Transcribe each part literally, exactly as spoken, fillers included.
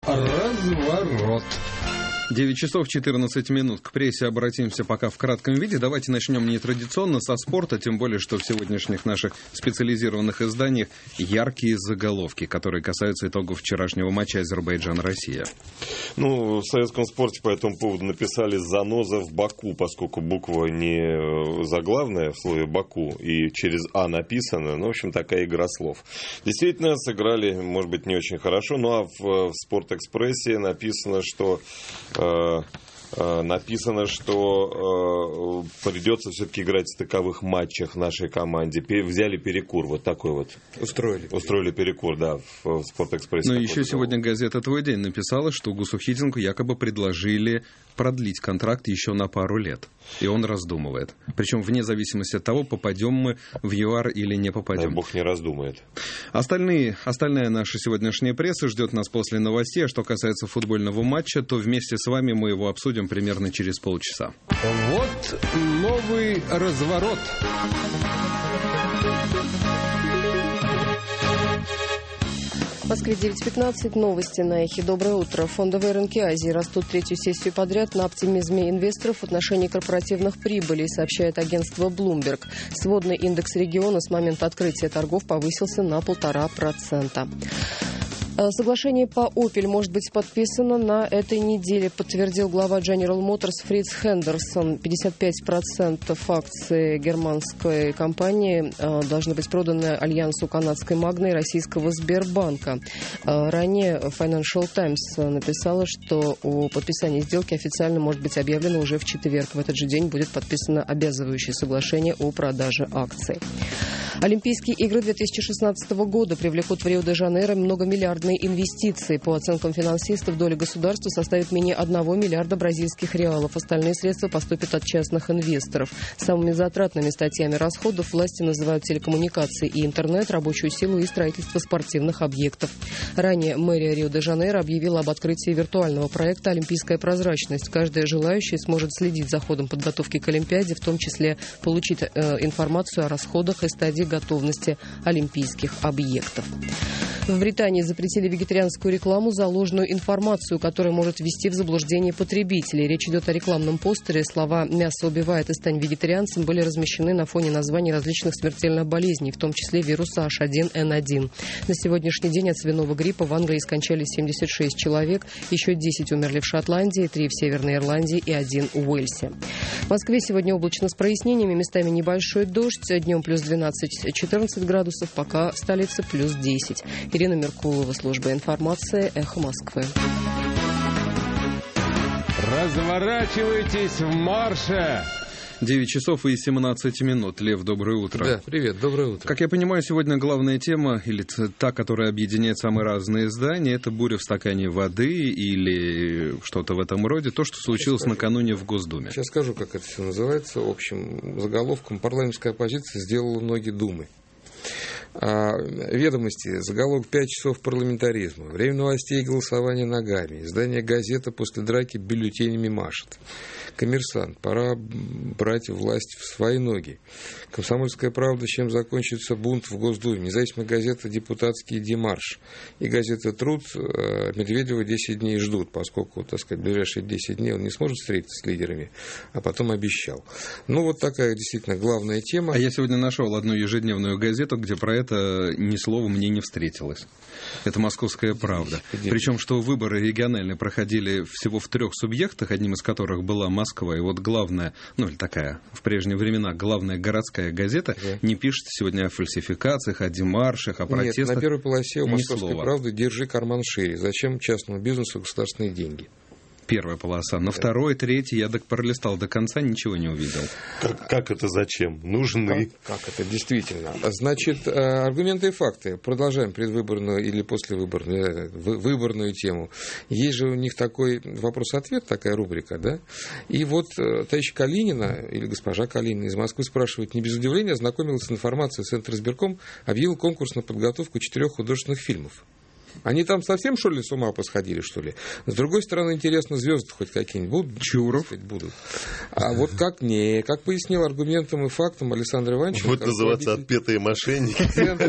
Разворот. девять часов четырнадцать минут. К прессе обратимся пока в кратком виде. Давайте начнем нетрадиционно со спорта, тем более, что в сегодняшних наших специализированных изданиях яркие заголовки, которые касаются итогов вчерашнего матча Азербайджан-Россия. Ну, в советском спорте по этому поводу написали «заноза в Баку», поскольку буква не заглавная в слове «Баку» и через «А» написано. Ну, в общем, такая игра слов. Действительно, сыграли, может быть, не очень хорошо. Ну, а в, в «Спортэкспрессе» написано, что... Написано, что э, придется все-таки играть в стыковых матчах нашей команде. Взяли перекур, вот такой вот. Устроили. Устроили перекур, да, в, в «Спортэкспрессе». Ну, еще сегодня газета «Твой день» написала, что Гусу Хидинку якобы предложили продлить контракт еще на пару лет. И он раздумывает. Причем вне зависимости от того, попадем мы в ЮАР или не попадем. Дай бог не раздумает. Остальные, остальная наша сегодняшняя пресса ждет нас после новостей. А что касается футбольного матча, то вместе с вами мы его обсудим примерно через полчаса. Вот новый разворот. В Москве девять пятнадцать. Новости на Эхе. Доброе утро. Фондовые рынки Азии растут третью сессию подряд на оптимизме инвесторов в отношении корпоративных прибылей, сообщает агентство Bloomberg. Сводный индекс региона с момента открытия торгов повысился на полтора процента. Соглашение по Opel может быть подписано на этой неделе, подтвердил глава General Motors Фриц Хендерсон. пятьдесят пять процентов акций германской компании должны быть проданы альянсу канадской Магны и российского Сбербанка. Ранее Financial Times написала, что о подписании сделки официально может быть объявлено уже в четверг. В этот же день будет подписано обязывающее соглашение о продаже акций. Олимпийские игры две тысячи шестнадцатого года привлекут в Рио-де-Жанейро многомиллиардные инвестиции. По оценкам финансистов, доля государства составит менее одного миллиарда бразильских реалов. Остальные средства поступят от частных инвесторов. Самыми затратными статьями расходов власти называют телекоммуникации и интернет, рабочую силу и строительство спортивных объектов. Ранее мэрия Рио-де-Жанейро объявила об открытии виртуального проекта «Олимпийская прозрачность». Каждый желающий сможет следить за ходом подготовки к Олимпиаде, в том числе получить э, информацию о расходах и стадии готовности олимпийских объектов. В Британии запретили вегетарианскую рекламу за ложную информацию, которая может ввести в заблуждение потребителей. Речь идет о рекламном постере. Слова «мясо убивает» и «стань вегетарианцем» были размещены на фоне названий различных смертельных болезней, в том числе вируса эйч один эн один. На сегодняшний день от свиного гриппа в Англии скончались семьдесят шесть человек, еще десять умерли в Шотландии, три в Северной Ирландии и один в Уэльсе. В Москве сегодня облачно с прояснениями, местами небольшой дождь, днем плюс двенадцать-четырнадцать градусов, пока в столице плюс десять. Ирина Меркулова, служба информации, Эхо Москвы. Разворачивайтесь в марше. девять часов и семнадцать минут. Лев, доброе утро. Да, привет, доброе утро. Как я понимаю, сегодня главная тема, или та, которая объединяет самые разные издания, это буря в стакане воды или что-то в этом роде, то, что случилось накануне в Госдуме. Сейчас скажу, как это все называется. Общим заголовком: парламентская оппозиция сделала ноги Думы. А, ведомости, заголовок: пять часов парламентаризма. Время новостей и голосования ногами. Издание «Газета» после драки бюллетенями машет. Коммерсант: пора брать власть в свои ноги. Комсомольская правда: чем закончится бунт в Госдуме. Независимая газета «Депутатский демарш». И газета «Труд» Медведева десять дней ждут, поскольку, так сказать, в ближайшие десять дней он не сможет встретиться с лидерами, а потом обещал. Ну, вот такая действительно главная тема. А я сегодня нашел одну ежедневную газету, где про это ни слова мне не встретилось. Это «Московская правда». Причем, что выборы региональные проходили всего в трех субъектах, одним из которых была Москва. И вот главная, ну, или такая, в прежние времена, главная городская газета да. не пишет сегодня о фальсификациях, о демаршах, о протестах. Нет, на первой полосе у «Московской слова. правды» держи карман шире. Зачем частному бизнесу государственные деньги? Первая полоса. На второй, третий я пролистал до конца, ничего не увидел. Как, как это зачем? Нужны. Как, как это действительно? Значит, аргументы и факты. Продолжаем предвыборную или послевыборную выборную тему. Есть же у них такой вопрос-ответ, такая рубрика, да? И вот товарищ Калинина, или госпожа Калинина из Москвы спрашивает: не без удивления ознакомилась с информацией, Центр избирком объявил конкурс на подготовку четырех художественных фильмов. Они там совсем, что ли, с ума посходили, что ли? С другой стороны, интересно, звезды хоть какие-нибудь будут? Чуров. Сказать, будут. А вот как не, как пояснил аргументам и фактам Александр Иванович... Будет называться «Отпетые мошенники».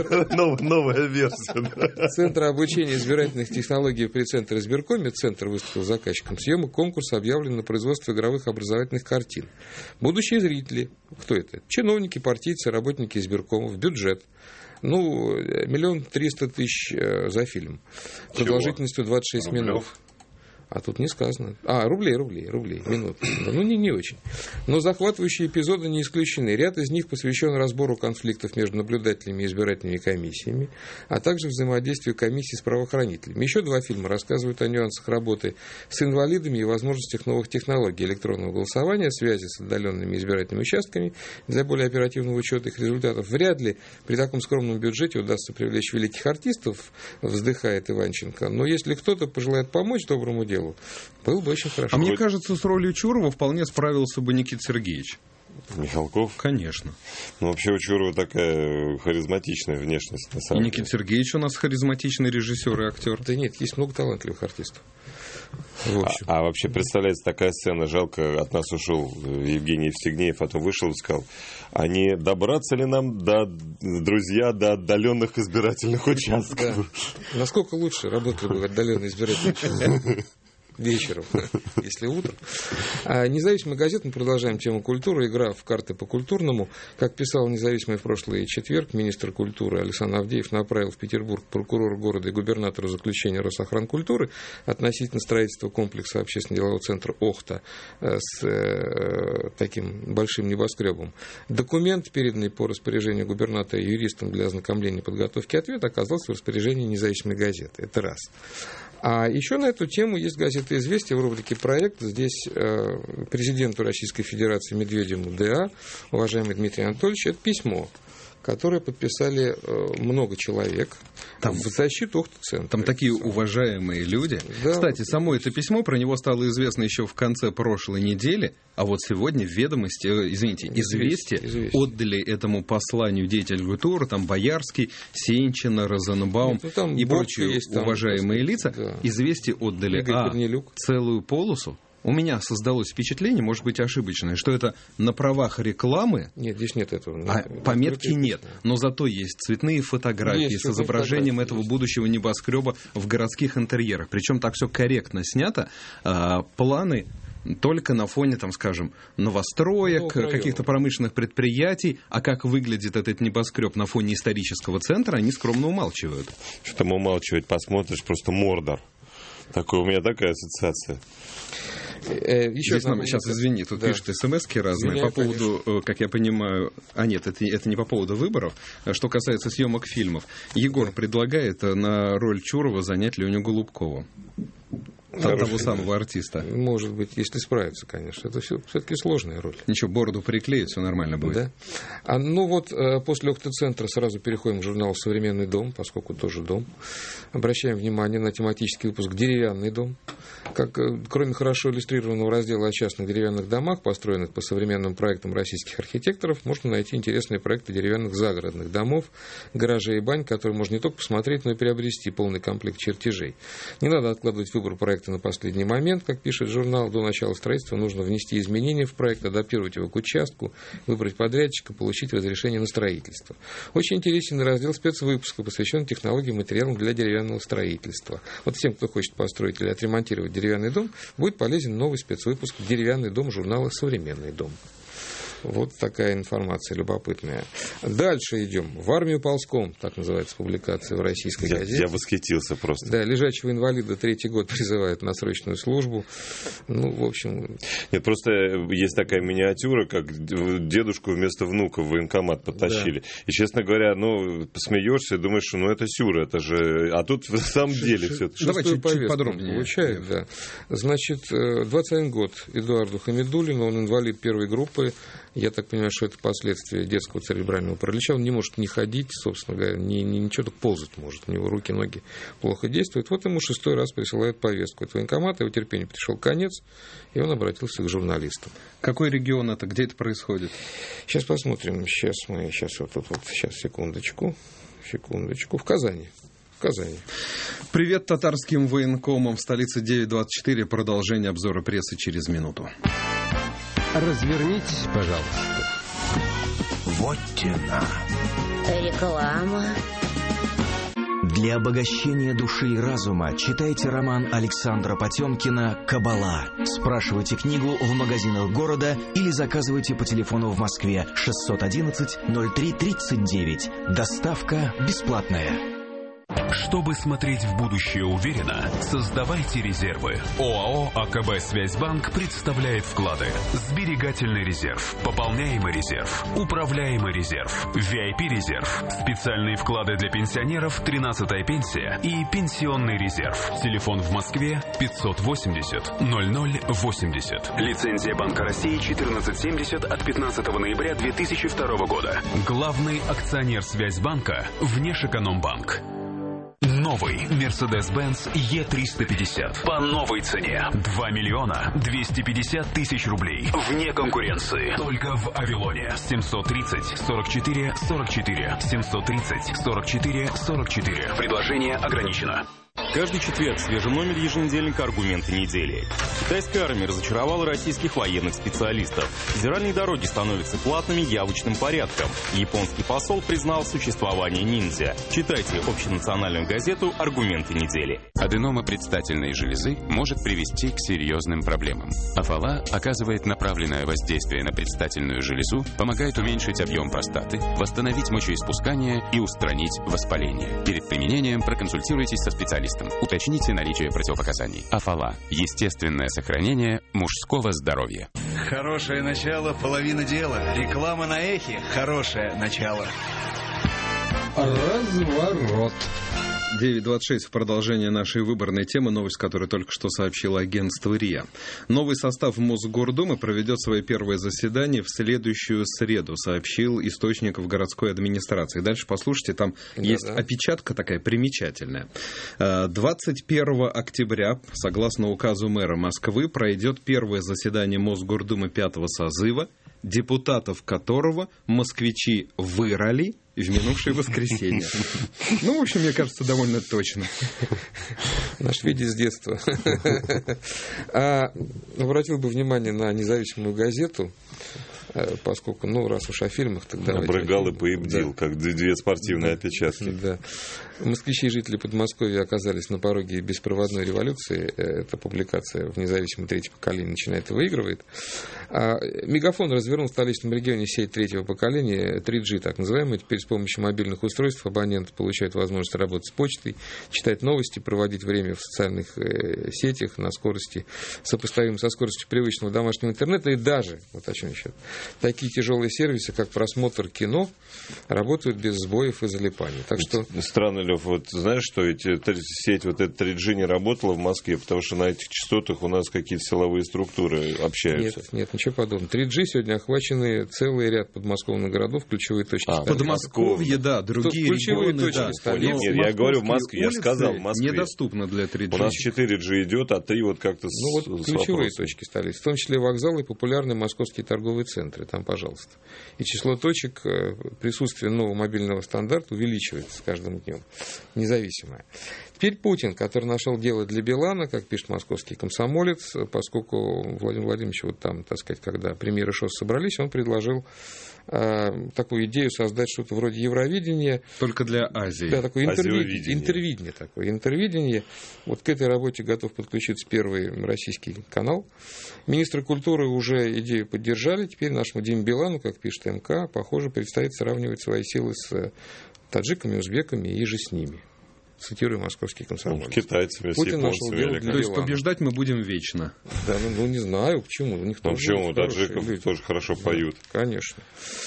Новая версия. Центр обучения избирательных технологий при Центре избиркоме, Центр выступил заказчиком съемок конкурса, объявлен на производство игровых образовательных картин. Будущие зрители, кто это? Чиновники, партийцы, работники избиркомов, бюджет. Ну, миллион триста тысяч за фильм. Продолжительностью двадцать шесть минут. А тут не сказано. А, рублей, рублей, рублей, минут. Ну, не, не очень. Но захватывающие эпизоды не исключены. Ряд из них посвящен разбору конфликтов между наблюдателями и избирательными комиссиями, а также взаимодействию комиссий с правоохранителями. Еще два фильма рассказывают о нюансах работы с инвалидами и возможностях новых технологий электронного голосования, связи с отдаленными избирательными участками для более оперативного учета их результатов. Вряд ли при таком скромном бюджете удастся привлечь великих артистов, вздыхает Иванченко. Но если кто-то пожелает помочь доброму делу, было бы очень хорошо. А мне кажется, с ролью Чурова вполне справился бы Никита Сергеевич. Михалков? Конечно. Ну, вообще у Чурова такая харизматичная внешность, на самом и Никита Сергеевич у нас харизматичный режиссер и актер. Да нет, есть много талантливых артистов. А, а вообще представляется такая сцена, жалко, от нас ушел Евгений Евстигнеев, а то вышел и сказал, а не добраться ли нам, до, друзья, до отдаленных избирательных участков? Да. Насколько лучше работали бы в отдаленные избирательные участки? Вечером, если утром. А независимая газета, мы продолжаем тему культуры. Игра в карты по-культурному. Как писал независимый в прошлый четверг, министр культуры Александр Авдеев направил в Петербург прокурору города и губернатору заключение Росохранкультуры относительно строительства комплекса общественно-делового центра «Охта» с э, таким большим небоскребом. Документ, переданный по распоряжению губернатора юристам для ознакомления и подготовки ответа, оказался в распоряжении независимой газеты. Это раз. А еще на эту тему есть газета «Известия» в рубрике «Проект». Здесь э, президенту Российской Федерации Медведеву ДА, уважаемый Дмитрий Анатольевич, это письмо, которое подписали э, много человек там, в защиту Охта-центра. Там такие уважаемые люди. Да. Кстати, само это письмо, про него стало известно еще в конце прошлой недели, а вот сегодня в «Ведомости», э, извините, «Известия» известие. отдали этому посланию деятель культуры, там Боярский, Сенчина, Розенбаум Нет, ну, и прочие есть, уважаемые там, лица. Да. «Известия» отдали а, целую полосу. У меня создалось впечатление, может быть, ошибочное, что это на правах рекламы. Нет, здесь нет этого. А пометки нет. Но зато есть цветные фотографии есть, с изображением этого есть. будущего небоскреба в городских интерьерах. Причем так все корректно снято. А, планы только на фоне, там, скажем, новостроек, ну, каких-то промышленных предприятий. А как выглядит этот небоскреб на фоне исторического центра, они скромно умалчивают. Что там умалчивать? Посмотришь, просто Мордор. Такой, у меня такая ассоциация. Еще Здесь нам, сейчас, извини, тут да. пишут смс-ки разные Извиняю, по поводу, конечно. как я понимаю, а нет, это, это не по поводу выборов, что касается съемок фильмов. Егор да. предлагает на роль Чурова занять Леню Голубкову. Хороший, того самого артиста. Может быть, если справится, конечно. Это все, все-таки сложная роль. Ничего, бороду приклеить, все нормально будет. Да? А, ну вот, после Охта-центра сразу переходим к журналу «Современный дом», поскольку тоже дом. Обращаем внимание на тематический выпуск «Деревянный дом». Как, кроме хорошо иллюстрированного раздела о частных деревянных домах, построенных по современным проектам российских архитекторов, можно найти интересные проекты деревянных загородных домов, гаражей и бань, которые можно не только посмотреть, но и приобрести полный комплект чертежей. Не надо откладывать выбор проекта на последний момент, как пишет журнал. До начала строительства нужно внести изменения в проект, адаптировать его к участку, выбрать подрядчика, получить разрешение на строительство. Очень интересен раздел спецвыпуска, посвященный технологии и материалам для деревянного строительства. Вот всем, кто хочет построить или отремонтировать деревянный дом, будет полезен новый спецвыпуск «Деревянный дом» журнала «Современный дом». Вот такая информация любопытная. Дальше идем. В армию ползком, так называется публикация в российской я, газете. Я восхитился просто. Да, лежачего инвалида третий год призывают на срочную службу. Ну, в общем... Нет, просто есть такая миниатюра, как дедушку вместо внука в военкомат подтащили. Да. И, честно говоря, ну, посмеешься и думаешь, что ну, это сюра, это же... А тут в самом Ш- деле все. Давай чуть, чуть подробнее. Получает, да. Значит, двадцать один год Эдуарду Хамидуллину, он инвалид первой группы. Я так понимаю, что это последствия детского церебрального паралича. Он не может ни ходить, собственно говоря, ни, ни, ничего, так ползать может. У него руки, ноги плохо действуют. Вот ему шестой раз присылают повестку от военкомата, его терпению пришел конец, и он обратился к журналистам. Какой регион это? Где это происходит? Сейчас посмотрим. Сейчас мы, сейчас вот тут вот, сейчас, секундочку, секундочку. В Казани. Казани. Привет татарским военкомам. В столице девять двадцать четыре. Продолжение обзора прессы через минуту. Развернитесь, пожалуйста. Вот тена. Реклама. Для обогащения души и разума читайте роман Александра Потемкина «Кабала». Спрашивайте книгу в магазинах города или заказывайте по телефону в Москве шестьсот одиннадцать ноль три тридцать девять. Доставка бесплатная. Чтобы смотреть в будущее уверенно, создавайте резервы. ОАО «АКБ Связьбанк» представляет вклады. Сберегательный резерв, пополняемый резерв, управляемый резерв, ви ай пи-резерв, специальные вклады для пенсионеров, тринадцатая пенсия и пенсионный резерв. Телефон в Москве пятьсот восемьдесят ноль ноль восемьдесят. Лицензия Банка России четырнадцать семьдесят от пятнадцатого ноября две тысячи второго года. Главный акционер Связьбанка – Внешэкономбанк. Новый Mercedes-Benz и триста пятьдесят по новой цене. два миллиона двести пятьдесят тысяч рублей. Вне конкуренции. Только в Авилоне. семьсот тридцать сорок четыре сорок четыре. семьсот тридцать сорок четыре сорок четыре. Предложение ограничено. Каждый четверг в свежем номере еженедельника «Аргументы недели». Китайская армия разочаровала российских военных специалистов. Федеральные дороги становятся платными явочным порядком. Японский посол признал существование ниндзя. Читайте общенациональную газету «Аргументы недели». Аденома предстательной железы может привести к серьезным проблемам. Афала оказывает направленное воздействие на предстательную железу, помогает уменьшить объем простаты, восстановить мочеиспускание и устранить воспаление. Перед применением проконсультируйтесь со специалистом. Уточните наличие противопоказаний. Афала. Естественное сохранение мужского здоровья. Хорошее начало, половина дела. Реклама на эхе. Хорошее начало. Разворот. девять двадцать шесть в продолжение нашей выборной темы, новость, которую только что сообщило агентство РИА. Новый состав Мосгордумы проведет свое первое заседание в следующую среду, сообщил источник в городской администрации. Дальше послушайте, там да, есть да. опечатка такая примечательная. двадцать первого октября, согласно указу мэра Москвы, пройдет первое заседание Мосгордумы пятого созыва, депутатов которого москвичи вырали в минувшее воскресенье. Ну, в общем, мне кажется, довольно точно. Наш виде с детства. А обратил бы внимание на независимую газету, поскольку, ну, раз уж о фильмах, тогда... Обрыгал и поебдил, да. Как две спортивные да. опечатки. Да. Москвичи и жители Подмосковья оказались на пороге беспроводной революции. Эта публикация в независимом третьем поколении начинает и выигрывает. А Мегафон развернул в столичном регионе сеть третьего поколения, три джи так называемая. Теперь с помощью мобильных устройств абоненты получают возможность работать с почтой, читать новости, проводить время в социальных сетях на скорости, сопоставимой со скоростью привычного домашнего интернета. И даже, вот о чем еще, такие тяжелые сервисы, как просмотр кино, работают без сбоев и залипаний. Так что... Странно, Лев, вот знаешь, что эти, сеть вот эта три джи не работала в Москве, потому что на этих частотах у нас какие-то силовые структуры общаются. Нет, нет, ничего подобного. три джи сегодня охвачены целый ряд подмосковных городов, ключевые точки а, столицы. Подмосковье, да, другие ключевые регионы, точки да. столицы. Нет, нет, я говорю в Москве, я сказал в Москве. Недоступно для три джи. У нас четыре джи идет, а три вот как-то с Ну вот с ключевые вопросом. Точки столицы, в том числе вокзалы и популярные московские торговые центры, там, пожалуйста. И число точек присутствия нового мобильного стандарта увеличивается с каждым днем. Независимое. Теперь Путин, который нашел дело для Билана, как пишет московский комсомолец, поскольку Владимир Владимирович вот там, так сказать, когда премьеры ШОС собрались, он предложил э, такую идею создать что-то вроде Евровидения. Только для Азии. Да, такое интервидение. Интервидение такое. Интервидение. Вот к этой работе готов подключиться первый российский канал. Министры культуры уже идею поддержали. Теперь нашему Диме Билану, как пишет МК, похоже, предстоит сравнивать свои силы с таджиками, узбеками и же с ними. Цитирую московский комсомолец. Ну, китайцами, Путин с нашел дело для То есть побеждать мы будем вечно. Да, ну, ну не знаю, почему. У них ну, тоже почему? Таджиков люди. Тоже хорошо поют. Да, конечно.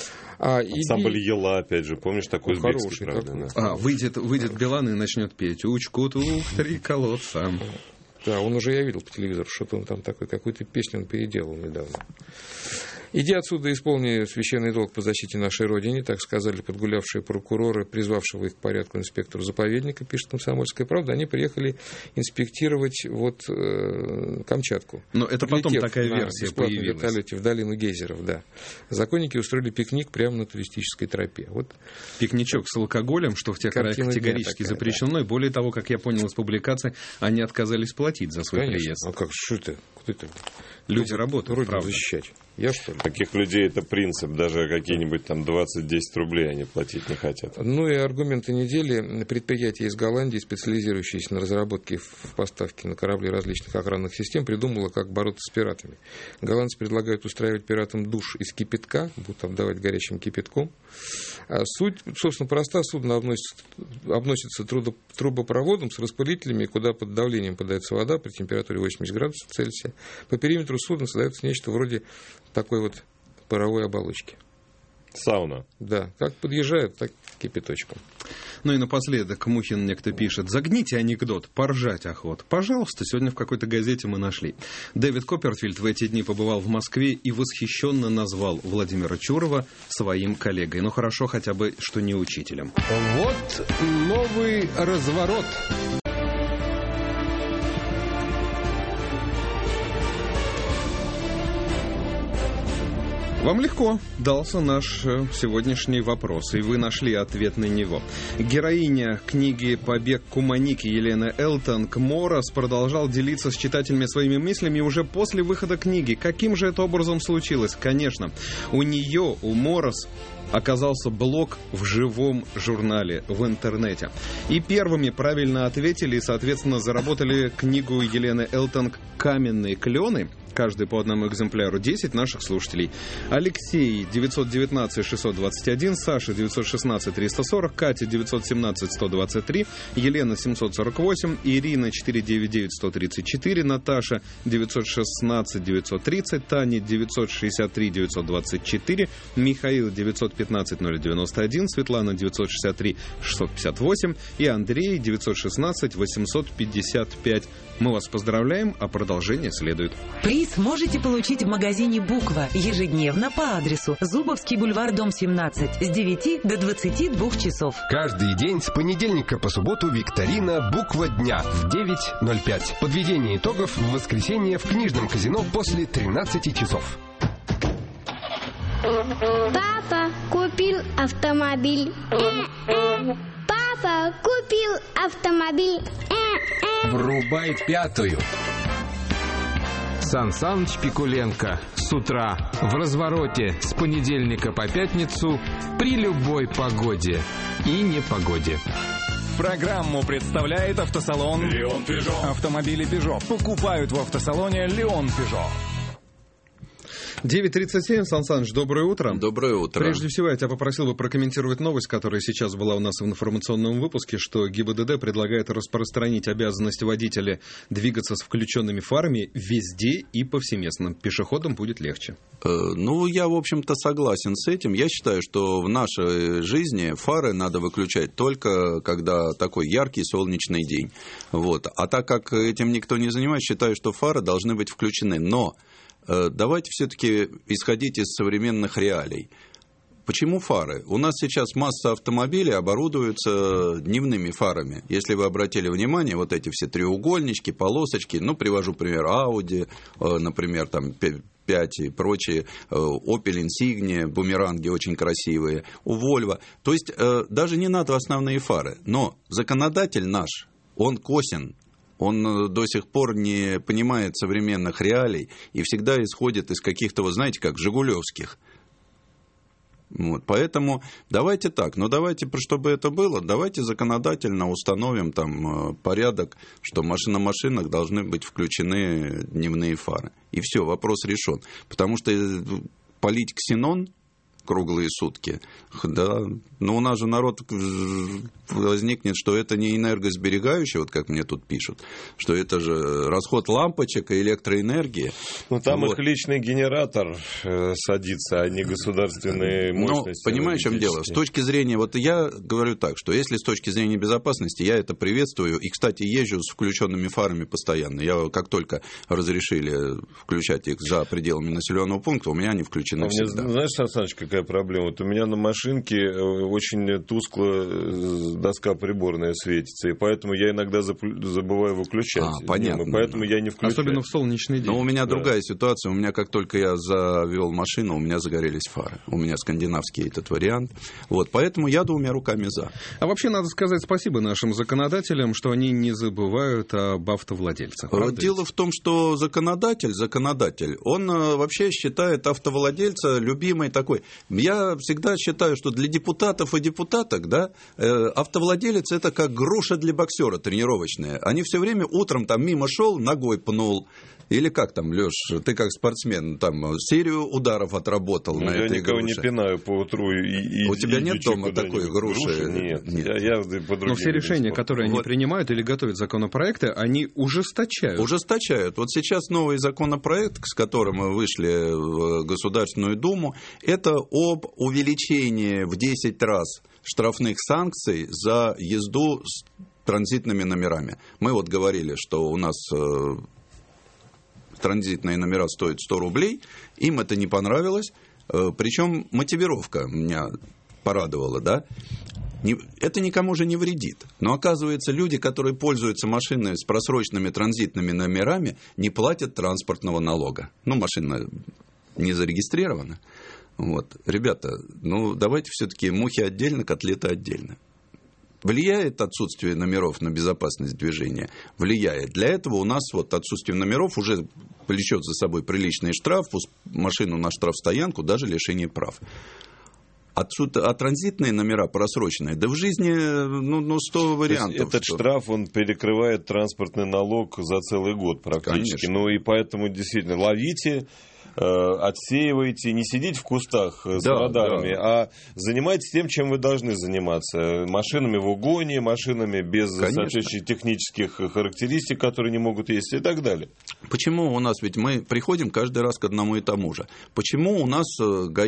А, Ансамбль и... Ела, опять же, помнишь, такой ну, узбекский, хороший, правда? Да. А, выйдет, выйдет Билан и начнет петь «Учку-тух, три колодца». Да, он уже, я видел по телевизору, что-то он там такой, какую-то песню он переделал недавно. Иди отсюда, исполни священный долг по защите нашей Родине, так сказали подгулявшие прокуроры, призвавшего их к порядку инспектору заповедника, пишет «Комсомольская правда». Они приехали инспектировать вот, э, Камчатку. Но это потом Летев такая на версия бесплатном появилась. вертолете в долину гейзеров, да. Законники устроили пикник прямо на туристической тропе. Вот. Пикничок с алкоголем, что в тех краях категорически такая, запрещено. Да. И более того, как я понял из публикации, они отказались платить за свой Конечно. приезд. А как, что ты? Куда ты? Люди ну, работают, Родину правда. защищать. Я что ли? Таких людей это принцип. Даже какие-нибудь там двадцать-десять рублей они платить не хотят. Ну и аргументы недели. Предприятие из Голландии, специализирующееся на разработке в поставке на корабли различных охранных систем, придумало, как бороться с пиратами. Голландцы предлагают устраивать пиратам душ из кипятка, будут обдавать горячим кипятком. А суть, собственно, проста. Судно обносится, обносится трудо, трубопроводом с распылителями, куда под давлением подается вода при температуре восемьдесят градусов Цельсия. По периметру судна создается нечто вроде такой вот паровой оболочки. Сауна. Да, как подъезжают, так кипяточком. Ну и напоследок Мухин некто пишет: загните анекдот, поржать охот. Пожалуйста, сегодня в какой-то газете мы нашли. Дэвид Копперфильд в эти дни побывал в Москве и восхищенно назвал Владимира Чурова своим коллегой. Ну хорошо, хотя бы, что не учителем. Вот новый разворот. Вам легко дался наш сегодняшний вопрос, и вы нашли ответ на него. Героиня книги «Побег Куманики» Елена Элтонг Морос продолжал делиться с читателями своими мыслями уже после выхода книги. Каким же это образом случилось? Конечно, у нее, у Морос, оказался блог в живом журнале в интернете. И первыми правильно ответили и, соответственно, заработали книгу Елены Элтонг «Каменные клены». Каждый по одному экземпляру. десять наших слушателей. Алексей девятьсот девятнадцать шестьсот двадцать один, Саша девятьсот шестнадцать триста сорок, Катя девятьсот семнадцать сто двадцать три, Елена семьсот сорок восемь, Ирина четыреста девяносто девять сто тридцать четыре, Наташа девятьсот шестнадцать девятьсот тридцать, Таня девятьсот шестьдесят три девятьсот двадцать четыре, Михаил девятьсот пятнадцать ноль девяносто один, Светлана девятьсот шестьдесят три шестьсот пятьдесят восемь и Андрей девятьсот шестнадцать восемьсот пятьдесят пять. Мы вас поздравляем, а продолжение следует. Приз можете получить в магазине «Буква» ежедневно по адресу Зубовский бульвар, дом семнадцать, с девяти до двадцати двух часов. Каждый день с понедельника по субботу викторина «Буква дня» в девять ноль пять. Подведение итогов в воскресенье в книжном казино после тринадцати часов. Папа купил автомобиль. Папа купил автомобиль. Врубай пятую. Сан Саныч Пикуленко с утра в развороте с понедельника по пятницу при любой погоде и непогоде. Программу представляет автосалон «Леон Пежо». Автомобили «Пежо» покупают в автосалоне «Леон Пежо». девять тридцать семь, Сан Саныч, доброе утро. Доброе утро. Прежде всего, я тебя попросил бы прокомментировать новость, которая сейчас была у нас в информационном выпуске, что ГИБДД предлагает распространить обязанность водителя двигаться с включенными фарами везде и повсеместно. Пешеходам будет легче. Ну, я, в общем-то, согласен с этим. Я считаю, что в нашей жизни фары надо выключать только когда такой яркий солнечный день. Вот. А так как этим никто не занимается, считаю, что фары должны быть включены. Но давайте все-таки исходить из современных реалий. Почему фары? У нас сейчас масса автомобилей оборудуются дневными фарами. Если вы обратили внимание, вот эти все треугольнички, полосочки, ну, привожу пример Audi, например, там пять и прочие, Opel Insignia, бумеранги очень красивые, у Volvo. То есть даже не надо основные фары. Но законодатель наш, он косен. Он до сих пор не понимает современных реалий и всегда исходит из каких-то, вы знаете, как жигулевских. Вот, поэтому давайте так, но давайте, чтобы это было, давайте законодательно установим там порядок, что на машинах должны быть включены дневные фары. И все, вопрос решен. Потому что полить ксенон круглые сутки. Да, но у нас же народ возникнет, что это не энергосберегающее, вот как мне тут пишут, что это же расход лампочек и электроэнергии. Ну, там вот. Их личный генератор э, садится, а не государственные мощности. Ну, понимаешь, в чем дело? С точки зрения, вот я говорю так, что если с точки зрения безопасности, я это приветствую, и, кстати, езжу с включенными фарами постоянно. Я как только разрешили включать их за пределами населенного пункта, у меня они включены а всегда. Мне, знаешь, Сан Саныч, какая проблема? Вот у меня на машинке очень тускло доска приборная светится, и поэтому я иногда забываю выключать. А, понятно. И поэтому я не включаю. Особенно в солнечный день. Но у меня да. другая ситуация. У меня, как только я завел машину, у меня загорелись фары. У меня скандинавский этот вариант. Вот, поэтому я двумя руками за. А вообще надо сказать спасибо нашим законодателям, что они не забывают об автовладельцах. Правда Дело ведь? в том, что законодатель, законодатель, он вообще считает автовладельца любимой такой. Я всегда считаю, что для депутатов и депутаток, да, автовладелец это как груша для боксера тренировочная. Они все время утром там мимо шел, ногой пнул. Или как там, Леш, ты как спортсмен, там серию ударов отработал ну, на я этой никого груше. не пинаю по утру. И, и, У тебя и нет дома такой груши? груши? Нет. нет. Я, я по Но все решения, которые вот. они принимают или готовят законопроекты, они ужесточают. Ужесточают. Вот сейчас новый законопроект, с которым мы вышли в Государственную Думу, это об увеличении в десять раз штрафных санкций за езду с транзитными номерами. Мы вот говорили, что у нас транзитные номера стоят сто рублей, им это не понравилось, причем мотивировка меня порадовала, да, это никому же не вредит. Но оказывается, люди, которые пользуются машиной с просроченными транзитными номерами, не платят транспортного налога. Ну, машина не зарегистрирована. Вот. Ребята, ну давайте все-таки мухи отдельно, котлеты отдельно. Влияет отсутствие номеров на безопасность движения? Влияет. Для этого у нас вот отсутствие номеров уже влечет за собой приличный штраф, машину на штрафстоянку, даже лишение прав. Отсюда, а транзитные номера просроченные, да в жизни ну, ну сто вариантов. Этот что... штраф, он перекрывает транспортный налог за целый год практически. Конечно. Ну и поэтому действительно ловите, отсеивайте, не сидите в кустах с да, радарами, да. а занимайтесь тем, чем вы должны заниматься. Машинами в угоне, машинами без соответствующих технических характеристик, которые не могут ездить и так далее. Почему у нас, ведь мы приходим каждый раз к одному и тому же. Почему у нас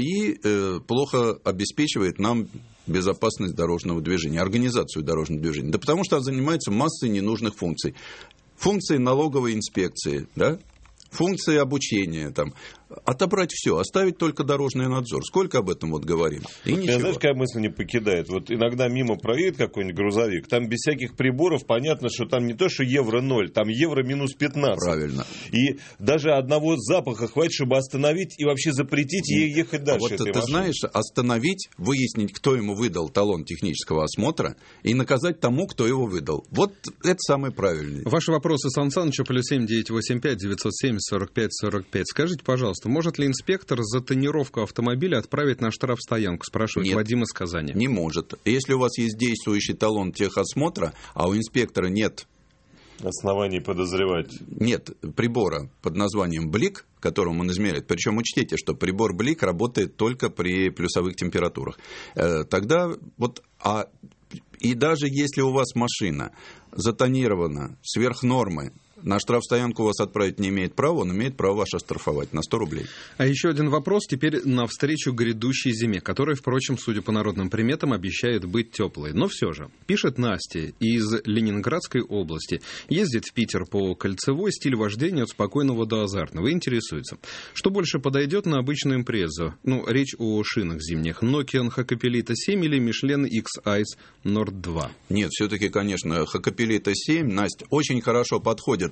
ГАИ плохо обеспечивает нам безопасность дорожного движения, организацию дорожного движения? Да потому что она занимается массой ненужных функций. Функции налоговой инспекции, да? Функции обучения, там, отобрать все, оставить только дорожный надзор. Сколько об этом вот говорим? И вот меня, знаешь, какая мысль не покидает? Вот иногда мимо проедет какой-нибудь грузовик, там без всяких приборов понятно, что там не то, что евро ноль, там евро минус пятнадцать. Правильно. И даже одного запаха хватит, чтобы остановить и вообще запретить ей ехать дальше. А вот ты машине. знаешь, остановить, выяснить, кто ему выдал талон технического осмотра и наказать тому, кто его выдал. Вот это самое правильное. Ваши вопросы Сан Санычу плюс семь девятьсот восемьдесят пять девятьсот семь сорок пять сорок пять. Скажите, пожалуйста, может ли инспектор за тонировку автомобиля отправить на штрафстоянку? Спрашивает нет, Вадим из Казани. Не может. Если у вас есть действующий талон техосмотра, а у инспектора нет оснований подозревать. Нет прибора под названием БЛИК, которым он измеряет. Причем учтите, что прибор БЛИК работает только при плюсовых температурах. Тогда вот... А, и даже если у вас машина затонирована сверх нормы, на штрафстоянку вас отправить не имеет права, он имеет право вас оштрафовать на сто рублей. А еще один вопрос теперь навстречу грядущей зиме, которая, впрочем, судя по народным приметам, обещает быть теплой. Но все же, пишет Настя из Ленинградской области, ездит в Питер по Кольцевой, стиль вождения от спокойного до азартного, интересуется, что больше подойдет на обычную импрезу. Ну, речь о шинах зимних. Nokian Hakkapeliitta семь или Michelin X-Ice Nord два? Нет, все-таки, конечно, Hakkapeliitta семь, Настя, очень хорошо подходит.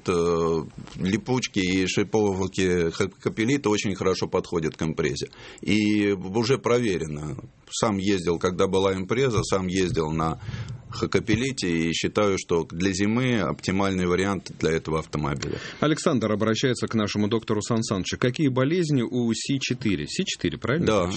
Липучки и шиповки Hakkapeliitta очень хорошо подходят к импрезе. И уже проверено. Сам ездил, когда была импреза, сам ездил на хакапелите, и считаю, что для зимы оптимальный вариант для этого автомобиля. Александр обращается к нашему доктору Сан Санычу. Какие болезни у Си четыре? Си четыре, правильно? Да,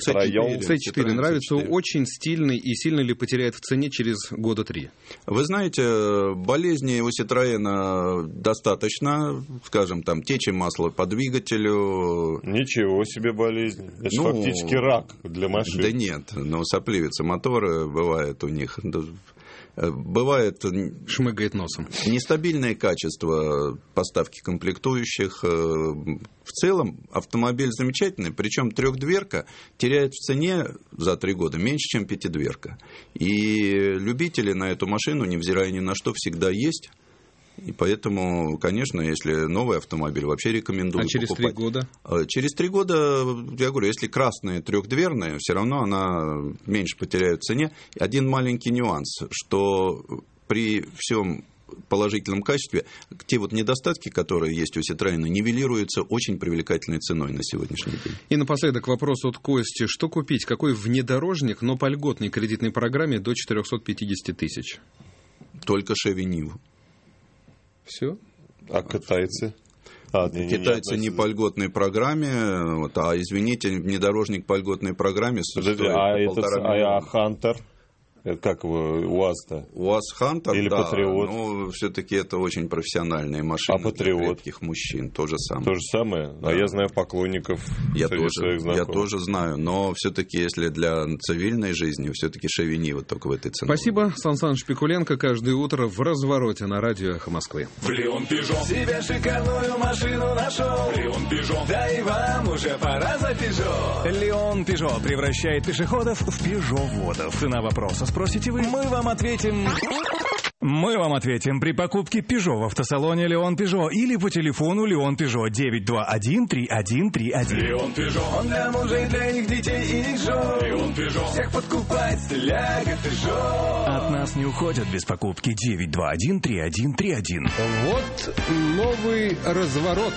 Си четыре нравится, очень стильный, и сильно ли потеряет в цене через года три? Вы знаете, болезней у Citroёn достаточно, скажем, там, течи масла по двигателю. Ничего себе болезнь. Это ну, же фактически рак для машин. Да нет, но сопливится мотор, бывает у них. Бывает... Шмыгает носом. Нестабильное качество поставки комплектующих. В целом автомобиль замечательный, причем трехдверка теряет в цене за три года меньше, чем пятидверка. И любители на эту машину, невзирая ни на что, всегда есть. И поэтому, конечно, если новый автомобиль, вообще рекомендую покупать. А через покупать. три года? Через три года, я говорю, если красная трехдверная, все равно она меньше потеряет в цене. Один маленький нюанс, что при всем положительном качестве те вот недостатки, которые есть у Citroёn, нивелируются очень привлекательной ценой на сегодняшний день. И напоследок вопрос от Кости. Что купить? Какой внедорожник, но по льготной кредитной программе до четыреста пятьдесят тысяч? Только Chevy Niva. Все? А китайцы? А, не, китайцы не, не по льготной программе, вот, а, извините, внедорожник по льготной программе стоит а полтора это, миллиона. А Хантер? Это как его, УАЗ-то? УАЗ Хантер, или да, Патриот? но все-таки это очень профессиональные машины. А Патриот? Для крепких мужчин, то же самое. То же самое? Да. А я знаю поклонников я среди тоже, своих знакомых. Я тоже знаю, но все-таки, если для цивильной жизни, все-таки Chevy Niva только в этой цене. Спасибо. Сан Саныч Пикуленко каждое утро в развороте на радио «Эхо Москвы». В Леон Пежо себе шикарную машину нашел. Леон Пежо, да и вам уже пора за Пежо. Леон Пежо превращает пешеходов в пежоводов. Цена вопроса, спросите вы? Мы вам ответим... Мы вам ответим при покупке Peugeot в автосалоне Леон Пежо или по телефону Леон Пежо девять два один три один три один. Леон Пежо, он для мужей, для их детей и их жен. Леон Пежо, всех подкупает стиляга Пежо. От нас не уходят без покупки. Девять два один три один три один. Вот новый разворот.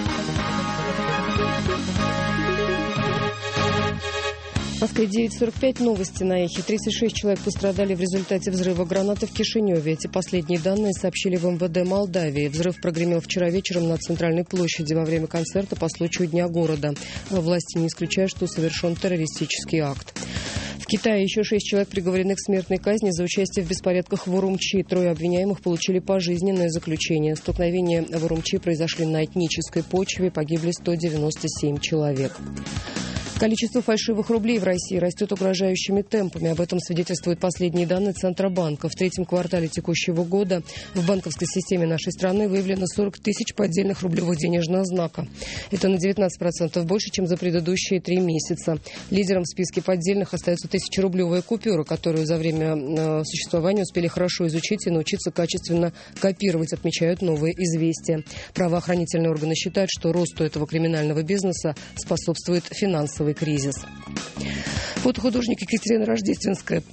В Москве девять сорок пять, новости на Эхе. тридцать шесть человек пострадали в результате взрыва гранаты в Кишиневе. Эти последние данные сообщили в эм вэ дэ Молдавии. Взрыв прогремел вчера вечером на центральной площади во время концерта по случаю Дня города. Власти не исключают, что совершен террористический акт. В Китае еще шесть человек приговорены к смертной казни за участие в беспорядках в Урумчи. Трое обвиняемых получили пожизненное заключение. Столкновения в Урумчи произошли на этнической почве. Погибли сто девяносто семь человек. Количество фальшивых рублей в России растет угрожающими темпами. Об этом свидетельствуют последние данные Центробанка. В третьем квартале текущего года в банковской системе нашей страны выявлено сорок тысяч поддельных рублевых денежных знаков. Это на девятнадцать процентов больше, чем за предыдущие три месяца. Лидером в списке поддельных остаются тысячерублевые купюры, которые за время существования успели хорошо изучить и научиться качественно копировать, отмечают «Новые известия». Правоохранительные органы считают, что росту этого криминального бизнеса способствует финансовый кризис. Фотохудожник Екатерина Рождественская.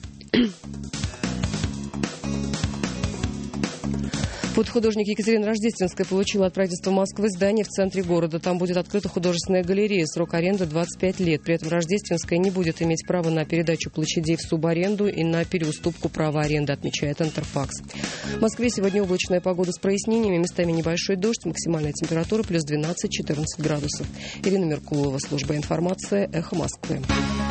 Фотохудожник Екатерина Рождественская получила от правительства Москвы здание в центре города. Там будет открыта художественная галерея. Срок аренды двадцать пять лет. При этом Рождественская не будет иметь права на передачу площадей в субаренду и на переуступку права аренды, отмечает Интерфакс. В Москве сегодня облачная погода с прояснениями. Местами небольшой дождь. Максимальная температура плюс двенадцать-четырнадцать градусов. Ирина Меркулова, служба информации, Эхо Москвы.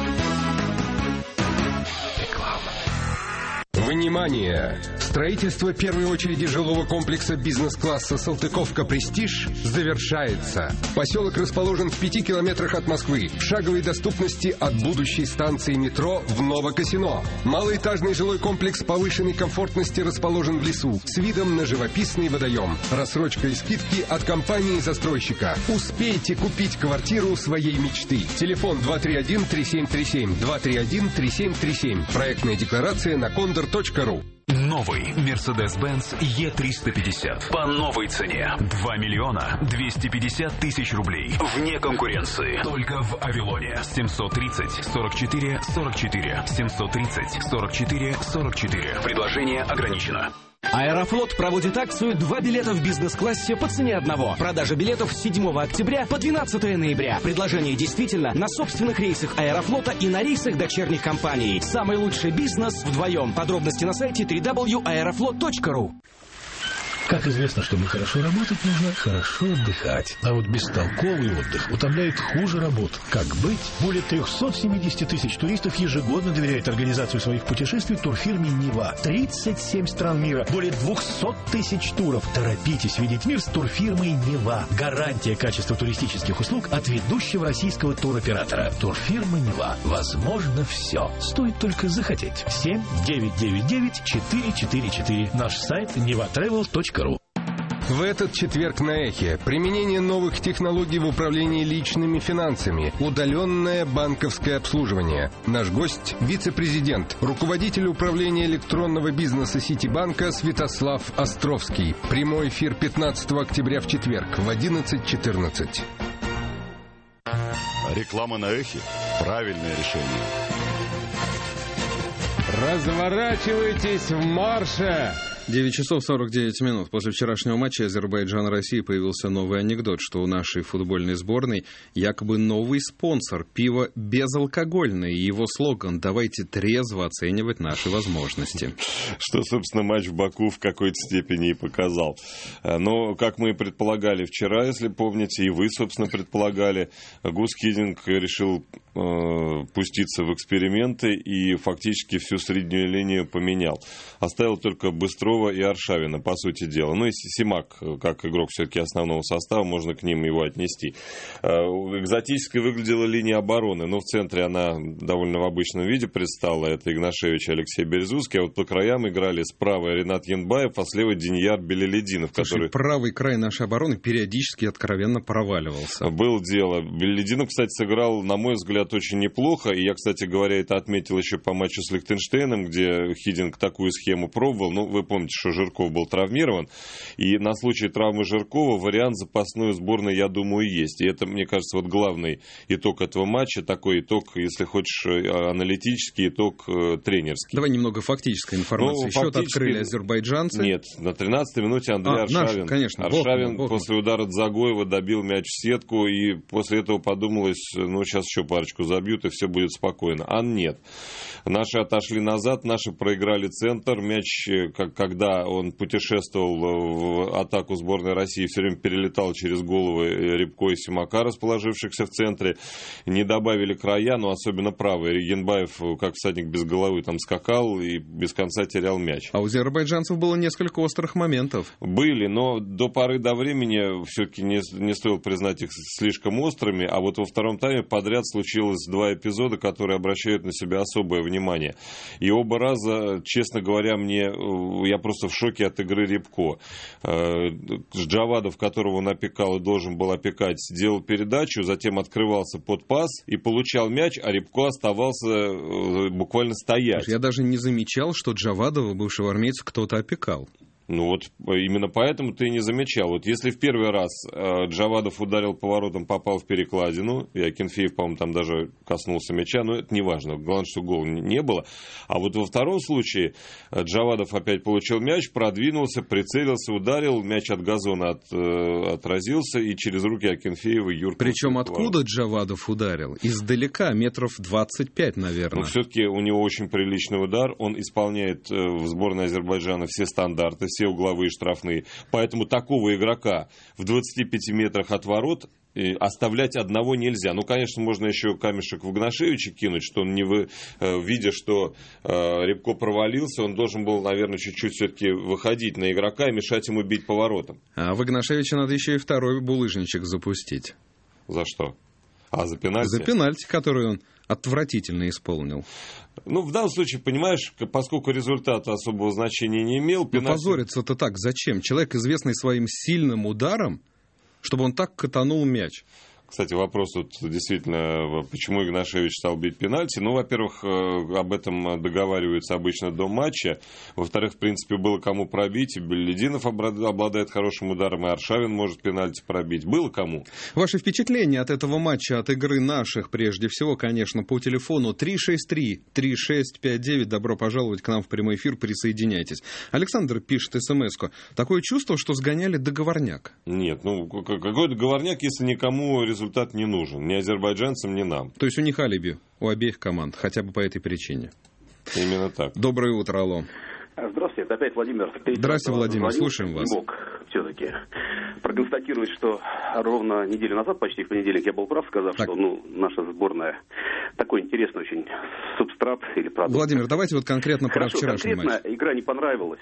Внимание! Строительство первой очереди жилого комплекса бизнес-класса «Салтыковка Престиж» завершается. Поселок расположен в пяти километрах от Москвы, в шаговой доступности от будущей станции метро в Новокосино. Малоэтажный жилой комплекс повышенной комфортности расположен в лесу с видом на живописный водоем. Рассрочка и скидки от компании-застройщика. Успейте купить квартиру своей мечты. Телефон два три один три семь три семь, два три один три семь три семь. Проектная декларация на кондор точка ру. Новый Mercedes-Benz и триста пятьдесят по новой цене. два миллиона двести пятьдесят тысяч рублей. Вне конкуренции. Только в Авилоне. семьсот тридцать сорок четыре сорок четыре. семьсот тридцать сорок четыре сорок четыре. Предложение ограничено. Аэрофлот проводит акцию «Два билета в бизнес-классе по цене одного». Продажа билетов с седьмого октября по двенадцатое ноября. Предложение действительно на собственных рейсах Аэрофлота и на рейсах дочерних компаний. Самый лучший бизнес вдвоем. Подробности на сайте дабл ю дабл ю дабл ю точка аэрофлот точка ру. Как известно, чтобы хорошо работать, нужно хорошо отдыхать. А вот бестолковый отдых утомляет хуже работы. Как быть? Более триста семьдесят тысяч туристов ежегодно доверяют организацию своих путешествий турфирме «Нева». тридцать семь стран мира, более двести тысяч туров. Торопитесь видеть мир с турфирмой «Нева». Гарантия качества туристических услуг от ведущего российского туроператора. Турфирма «Нева». Возможно все. Стоит только захотеть. семь девять девять девять четыре четыре четыре. Наш сайт нева тревел точка ру. В этот четверг на Эхе применение новых технологий в управлении личными финансами, удаленное банковское обслуживание. Наш гость – вице-президент, руководитель управления электронного бизнеса Ситибанка Святослав Островский. Прямой эфир пятнадцатого октября в четверг в одиннадцать четырнадцать. Реклама на Эхе – правильное решение. Разворачивайтесь в марше! девять часов сорок девять минут. После вчерашнего матча Азербайджан-Россия появился новый анекдот, что у нашей футбольной сборной якобы новый спонсор – пиво безалкогольное. И его слоган «Давайте трезво оценивать наши возможности». Что, собственно, матч в Баку в какой-то степени и показал. Но, как мы и предполагали вчера, если помните, и вы, собственно, предполагали, Гус Хидинг решил э, пуститься в эксперименты и фактически всю среднюю линию поменял. Оставил только Быстрова и Аршавина, по сути дела. Ну и Симак, как игрок все-таки основного состава, можно к ним его отнести. Экзотической выглядела линия обороны, но в центре она довольно в обычном виде предстала. Это Игнашевич и Алексей Березузский, а вот по краям играли справа Ренат Янбаев, а слева Деньяр Белелединов. Слушай, который... правый край нашей обороны периодически откровенно проваливался. Было дело. Белелединов, кстати, сыграл, на мой взгляд, очень неплохо. И я, кстати говоря, это отметил еще по матчу с Лихтенштейном, где Хидинг такую схему пробовал. Ну, вы помните, что Жирков был травмирован, и на случай травмы Жиркова вариант запасной сборной, я думаю, есть. И это, мне кажется, вот главный итог этого матча, такой итог, если хочешь, аналитический итог тренерский. Давай немного фактической информации. Ну, Счет фактически... открыли азербайджанцы. Нет, на тринадцатой минуте Андрей а, Аршавин. Наш, конечно, Аршавин Бог, после Бог. удара Дзагоева добил мяч в сетку, и после этого подумалось, ну, сейчас еще парочку забьют, и все будет спокойно. А нет. Наши отошли назад, наши проиграли центр. Мяч, когда он путешествовал в атаку сборной России, все время перелетал через головы Рябко и Симака, расположившихся в центре. Не добавили края, но особенно правый. Янбаев, как всадник без головы, там скакал и без конца терял мяч. А у азербайджанцев было несколько острых моментов. Были, но до поры до времени все-таки не, не стоило признать их слишком острыми. А вот во втором тайме подряд случилось два эпизода, которые обращают на себя особое внимание. И оба раза, честно говоря, мне, я просто в шоке от игры Рябко. Джавадов, которого он опекал и должен был опекать, делал передачу, затем открывался под пас и получал мяч, а Рябко оставался буквально стоять. Я даже не замечал, что Джавадова, бывшего армейца, кто-то опекал. Ну вот именно поэтому ты и не замечал. Вот если в первый раз э, Джавадов ударил поворотом, попал в перекладину, и Акинфеев, по-моему, там даже коснулся мяча, но это не важно. Главное, что гола не было. А вот во втором случае Джавадов опять получил мяч, продвинулся, прицелился, ударил, мяч от газона от, э, отразился, и через руки Акинфеева юркнул. Причем откуда Джавадов ударил? Издалека, метров двадцать пять, наверное. Но все-таки у него очень приличный удар. Он исполняет э, в сборной Азербайджана все стандарты, все угловые штрафные. Поэтому такого игрока в двадцати пяти метрах от ворот оставлять одного нельзя. Ну, конечно, можно еще камешек в Игнашевича кинуть, что он, не вы, видя, что э, Рябко провалился, он должен был, наверное, чуть-чуть все-таки выходить на игрока и мешать ему бить поворотом. А в Игнашевича надо еще и второй булыжничек запустить. За что? А, за пенальти? За пенальти, который он отвратительно исполнил. Ну, в данном случае, понимаешь, поскольку результат особого значения не имел... Пенальти... Ну, позориться-то так зачем? Человек, известный своим сильным ударом, чтобы он так катанул мяч. Кстати, вопрос тут действительно, почему Игнашевич стал бить пенальти. Ну, во-первых, об этом договариваются обычно до матча. Во-вторых, в принципе, было кому пробить. И Беллидинов обладает хорошим ударом, и Аршавин может пенальти пробить. Было кому. Ваши впечатления от этого матча, от игры наших, прежде всего, конечно, по телефону три шесть три три шесть пять девять. Добро пожаловать к нам в прямой эфир, присоединяйтесь. Александр пишет смс-ку. Такое чувство, что сгоняли договорняк. Нет, ну какой договорняк, если никому результат не нужен. Ни азербайджанцам, ни нам. То есть у них алиби у обеих команд, хотя бы по этой причине. Именно так. Доброе утро, алло. Здравствуйте, это опять Владимир. Здравствуйте, Владимир, слушаем вас. Не мог все-таки проконстатировать, что ровно неделю назад, почти в понедельник, я был прав, сказав, так. что ну, наша сборная такой интересный очень субстрат или продукт. Владимир, давайте вот конкретно Хорошо, про вчерашний конкретно матч. Игра не понравилась.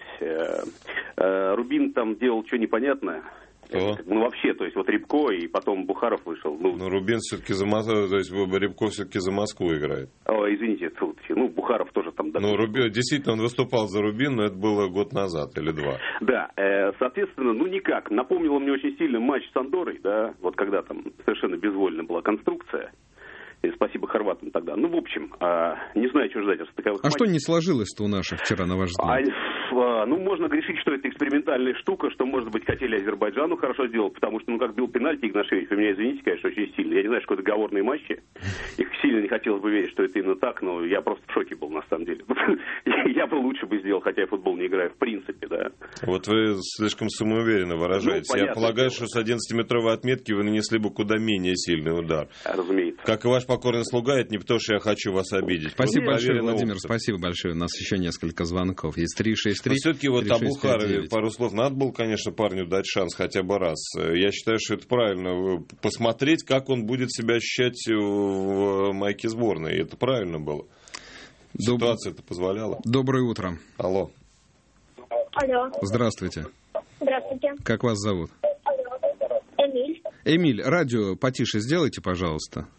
Рубин там делал что непонятное. Кто? Ну, вообще, то есть, вот Рябко, и потом Бухаров вышел. Ну, Но Рубин все-таки за Москву, то есть, Рябко все-таки за Москву играет. О, извините, ну, Бухаров тоже там... Ну, Рубин, действительно, он выступал за Рубин, но это было год назад или два. Да, э, соответственно, ну, никак. Напомнило мне очень сильно матч с Андоррой, да, вот когда там совершенно безвольная была конструкция. И спасибо хорватам тогда. Ну, в общем, а, не знаю, что ждать от таковых А матчей. что не сложилось-то у наших вчера, на ваш взгляд? А, ну, можно грешить, что это экспериментальная штука, что, может быть, хотели Азербайджану хорошо сделать, потому что, ну, как бил пенальти Игнашевич, вы меня извините, конечно, очень сильно. Я не знаю, что это договорные матчи. Их сильно не хотелось бы верить, что это именно так, но я просто в шоке был, на самом деле. Я бы лучше бы сделал, хотя я в футбол не играю, в принципе, да. Вот вы слишком самоуверенно выражаетесь. Я полагаю, что с одиннадцатиметровой отметки вы нанесли бы куда менее сильный удар. Разумеется. Как и ваш покорный слуга, это не потому, что я хочу вас обидеть. Спасибо большое, Владимир, опытом. Спасибо большое. У нас еще несколько звонков. Есть три шесть три. Но все-таки вот о Бухарове пару слов. Надо было, конечно, парню дать шанс хотя бы раз. Я считаю, что это правильно. Посмотреть, как он будет себя ощущать в майке сборной. И это правильно было. Ситуация это позволяла. Доброе утро. Алло. Алло. Здравствуйте. Здравствуйте. Как вас зовут? Эмиль. Эмиль, радио потише сделайте, пожалуйста.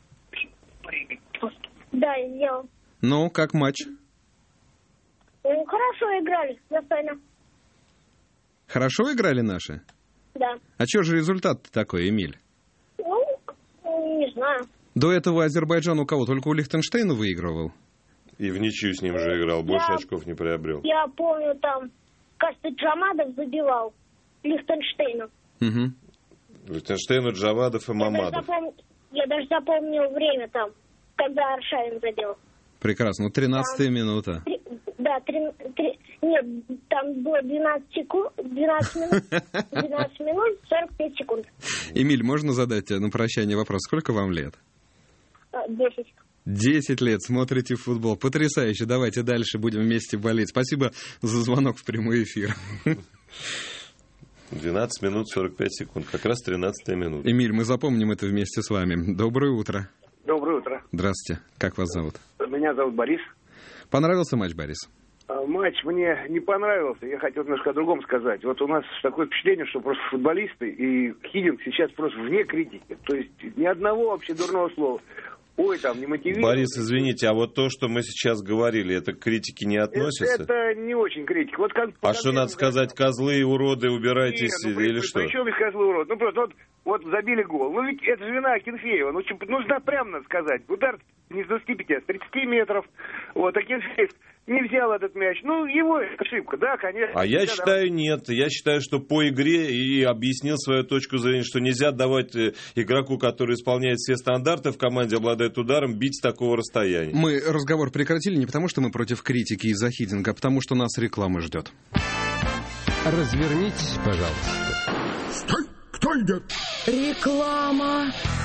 Да, я сделал. Ну, как матч? Ну, хорошо играли, достойно. Хорошо играли наши? Да. А что же результат такой, Эмиль? Ну, не знаю. До этого Азербайджан у кого? Только у Лихтенштейна выигрывал? И в ничью с ним же играл, больше я, очков не приобрел. Я помню, там, кажется, Джамадов забивал Лихтенштейну. Угу. Лихтенштейну, Джавадов и Мамадов. Я даже, запом... я даже запомнил время там, когда Аршавин забил. Прекрасно. Ну, тринадцатая там, минута. Три, да, три, три, нет, там было двенадцать секунд, двенадцать минут, двенадцать минут, сорок пять секунд. Эмиль, можно задать на прощание вопрос? Сколько вам лет? Десять. Десять лет смотрите футбол. Потрясающе. Давайте дальше будем вместе болеть. Спасибо за звонок в прямой эфир. двенадцать минут сорок пять секунд. Как раз тринадцатая минута. Эмиль, мы запомним это вместе с вами. Доброе утро. Доброе утро. Здравствуйте. Как вас зовут? Меня зовут Борис. Понравился матч, Борис? Матч мне не понравился. Я хотел немножко о другом сказать. Вот у нас такое впечатление, что просто футболисты и Хидинг сейчас просто вне критики. То есть ни одного вообще дурного слова. Ой, там, не мотивирует. Борис, извините, а вот то, что мы сейчас говорили, это к критике не относится? Это, это не очень критика. Вот как, а что надо сказать, козлы, уроды, убирайтесь, Нет, ну, или при, что? Причем без козлы, уроды? Ну, просто вот, вот забили гол. Ну, ведь это же вина Акинфеева. Ну, нужно прямо надо сказать. Удар не с двадцати пяти, а с тридцати метров. Вот, Акинфеев не взял этот мяч. Ну, его ошибка, да, конечно. А я считаю, нет. Я считаю, что по игре и объяснил свою точку зрения, что нельзя давать игроку, который исполняет все стандарты в команде, обладает ударом, бить с такого расстояния. Мы разговор прекратили не потому, что мы против критики из-за Хидинга, а потому, что нас реклама ждет. Развернитесь, пожалуйста. Стой! Кто идет? Реклама.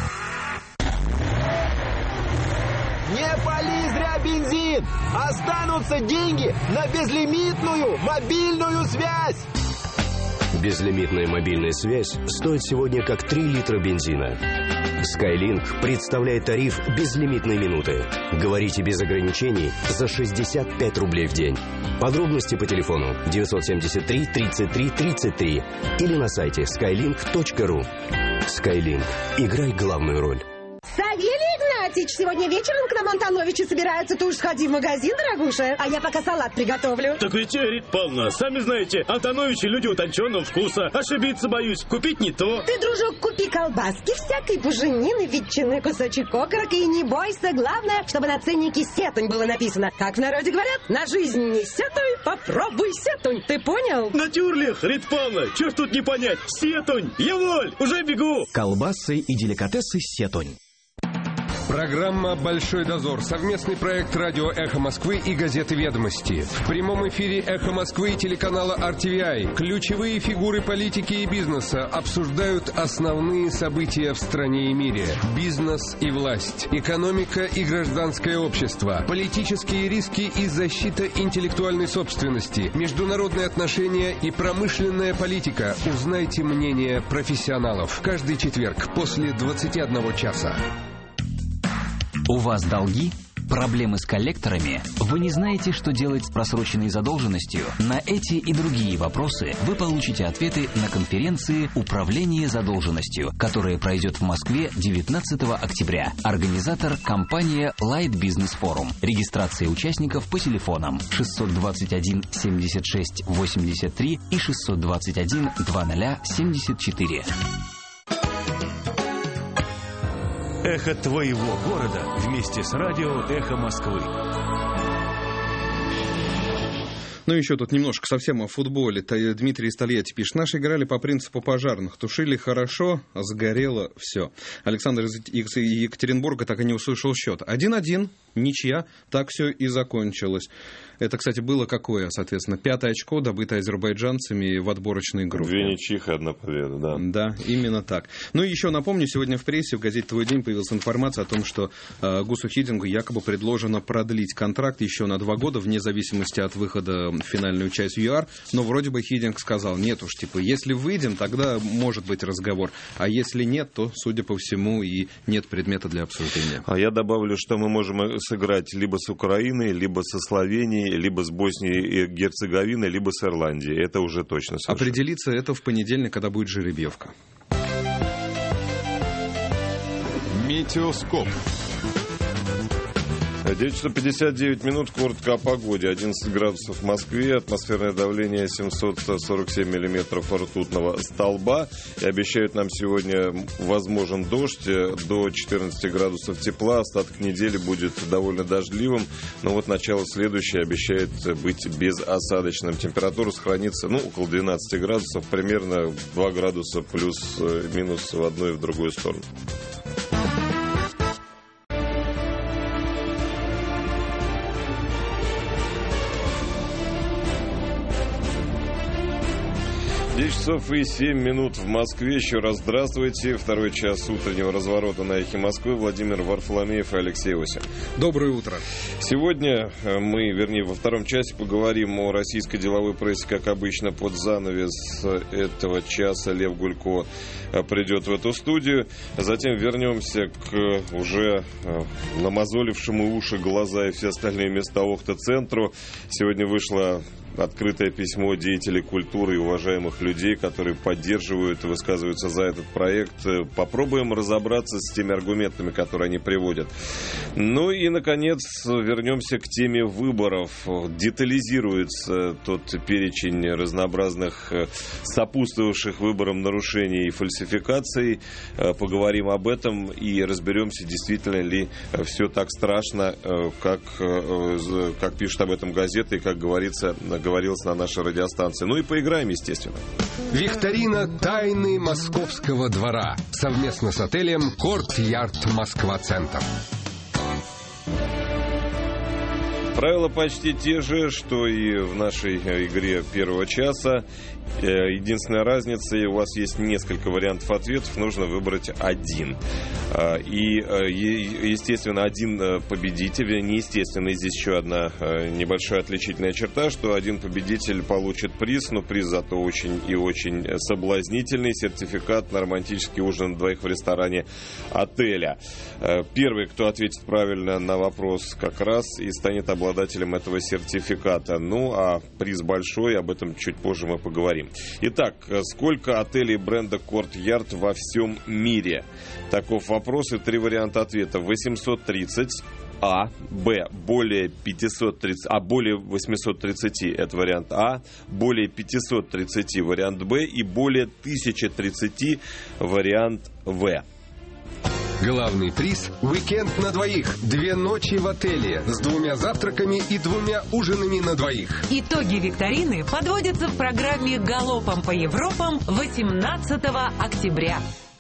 Не пали зря бензин! Останутся деньги на безлимитную мобильную связь! Безлимитная мобильная связь стоит сегодня как три литра бензина. Skylink представляет тариф безлимитной минуты. Говорите без ограничений за шестьдесят пять рублей в день. Подробности по телефону девятьсот семьдесят три тридцать три тридцать три или на сайте скайлинк точка ру. Skylink. Играй главную роль. Савелий Игнатьевич! Ипатич, сегодня вечером к нам Антоновичи собираются, ты уж сходи в магазин, дорогуша, а я пока салат приготовлю. Так ведь, Рит Павловна, сами знаете, Антоновичи люди утонченного вкуса. Ошибиться боюсь, купить не то. Ты, дружок, купи колбаски всякой, буженины, ветчины, кусочек окорока и не бойся. Главное, чтобы на ценнике сетунь было написано. Как в народе говорят, на жизнь не сетуй, попробуй сетунь. Ты понял? Натюрлих, Рит Павловна, чё ж тут не понять? Сетунь, я воль, уже бегу. Колбасы и деликатесы сетунь. Программа «Большой дозор» — совместный проект радио «Эхо Москвы» и газеты «Ведомости». В прямом эфире «Эхо Москвы» и телеканала ар ти ви ай ключевые фигуры политики и бизнеса обсуждают основные события в стране и мире. Бизнес и власть, экономика и гражданское общество, политические риски и защита интеллектуальной собственности, международные отношения и промышленная политика. Узнайте мнение профессионалов. Каждый четверг после двадцати одного часа. У вас долги? Проблемы с коллекторами? Вы не знаете, что делать с просроченной задолженностью? На эти и другие вопросы вы получите ответы на конференции «Управление задолженностью», которая пройдет в Москве девятнадцатого октября. Организатор – компания Light Business Forum. Регистрация участников по телефонам шестьсот двадцать один семьдесят шесть восемьдесят три и шестьсот двадцать один двадцать семьдесят четыре. Эхо твоего города вместе с радио «Эхо Москвы». Ну, еще тут немножко совсем о футболе. Дмитрий из Тольятти пишет. Наши играли по принципу пожарных. Тушили хорошо, а сгорело все. Александр из Екатеринбурга так и не услышал счет. один-один, ничья, так все и закончилось. Это, кстати, было какое, соответственно, пятое очко, добытое азербайджанцами в отборочной группе. Две ничьих и одна победа, да. Да, именно так. Ну и еще напомню, сегодня в прессе, в газете «Твой день» появилась информация о том, что э, Гусу Хидингу якобы предложено продлить контракт еще на два года, вне зависимости от выхода в финальную часть ю ар. Но вроде бы Хидинг сказал, нет уж, типа, если выйдем, тогда может быть разговор. А если нет, то, судя по всему, и нет предмета для обсуждения. А я добавлю, что мы можем сыграть либо с Украиной, либо со Словенией, либо с Боснией и Герцеговиной, либо с Ирландией. Это уже точно совершенно. Определиться это в понедельник, когда будет жеребьевка. Метеоскоп. девять часов пятьдесят девять минут, коротко о погоде. одиннадцать градусов в Москве, атмосферное давление семьсот сорок семь миллиметров ртутного столба. И обещают нам сегодня возможен дождь до четырнадцати градусов тепла. Остаток недели будет довольно дождливым. Но вот начало следующее обещает быть безосадочным. Температура сохранится, ну, около двенадцати градусов, примерно два градуса плюс-минус в одну и в другую сторону. девять часов и семь минут в Москве. Еще раз здравствуйте. Второй час утреннего разворота на Эхе Москвы. Владимир Варфоломеев и Алексей Осин. Доброе утро. Сегодня мы, вернее, во втором часе поговорим о российской деловой прессе, как обычно, под занавес этого часа. Лев Гулько придет в эту студию. Затем вернемся к уже намазолившему уши, глаза и все остальные места Охта-центру. Сегодня вышло открытое письмо деятелей культуры и уважаемых людей, которые поддерживают и высказываются за этот проект. Попробуем разобраться с теми аргументами, которые они приводят. Ну и, наконец, вернемся к теме выборов. Детализируется тот перечень разнообразных сопутствовавших выборам нарушений и фальсификаций. Поговорим об этом и разберемся, действительно ли все так страшно, как, как пишет об этом газета и, как говорится, говорилось на нашей радиостанции. Ну и поиграем, естественно. Викторина «Тайны Московского двора» совместно с отелем «Корт-Ярд Москва-Центр». Правила почти те же, что и в нашей игре первого часа. Единственная разница, у вас есть несколько вариантов ответов, нужно выбрать один. И, естественно, один победитель, неестественно, здесь еще одна небольшая отличительная черта, что один победитель получит приз, но приз зато очень и очень соблазнительный, сертификат на романтический ужин на двоих в ресторане отеля. Первый, кто ответит правильно на вопрос как раз и станет обладателем обладателем этого сертификата. Ну, а приз большой, об этом чуть позже мы поговорим. Итак, сколько отелей бренда Courtyard во всем мире? Таков вопрос и три варианта ответа. восемьсот тридцать. А, Б, более пятьсот тридцать, а более восемьсот тридцать, это вариант А, более пятьсот тридцать, вариант Б, и более тысяча тридцать, вариант В. Главный приз – уикенд на двоих. Две ночи в отеле с двумя завтраками и двумя ужинами на двоих. Итоги викторины подводятся в программе «Галопом по Европам» восемнадцатого октября.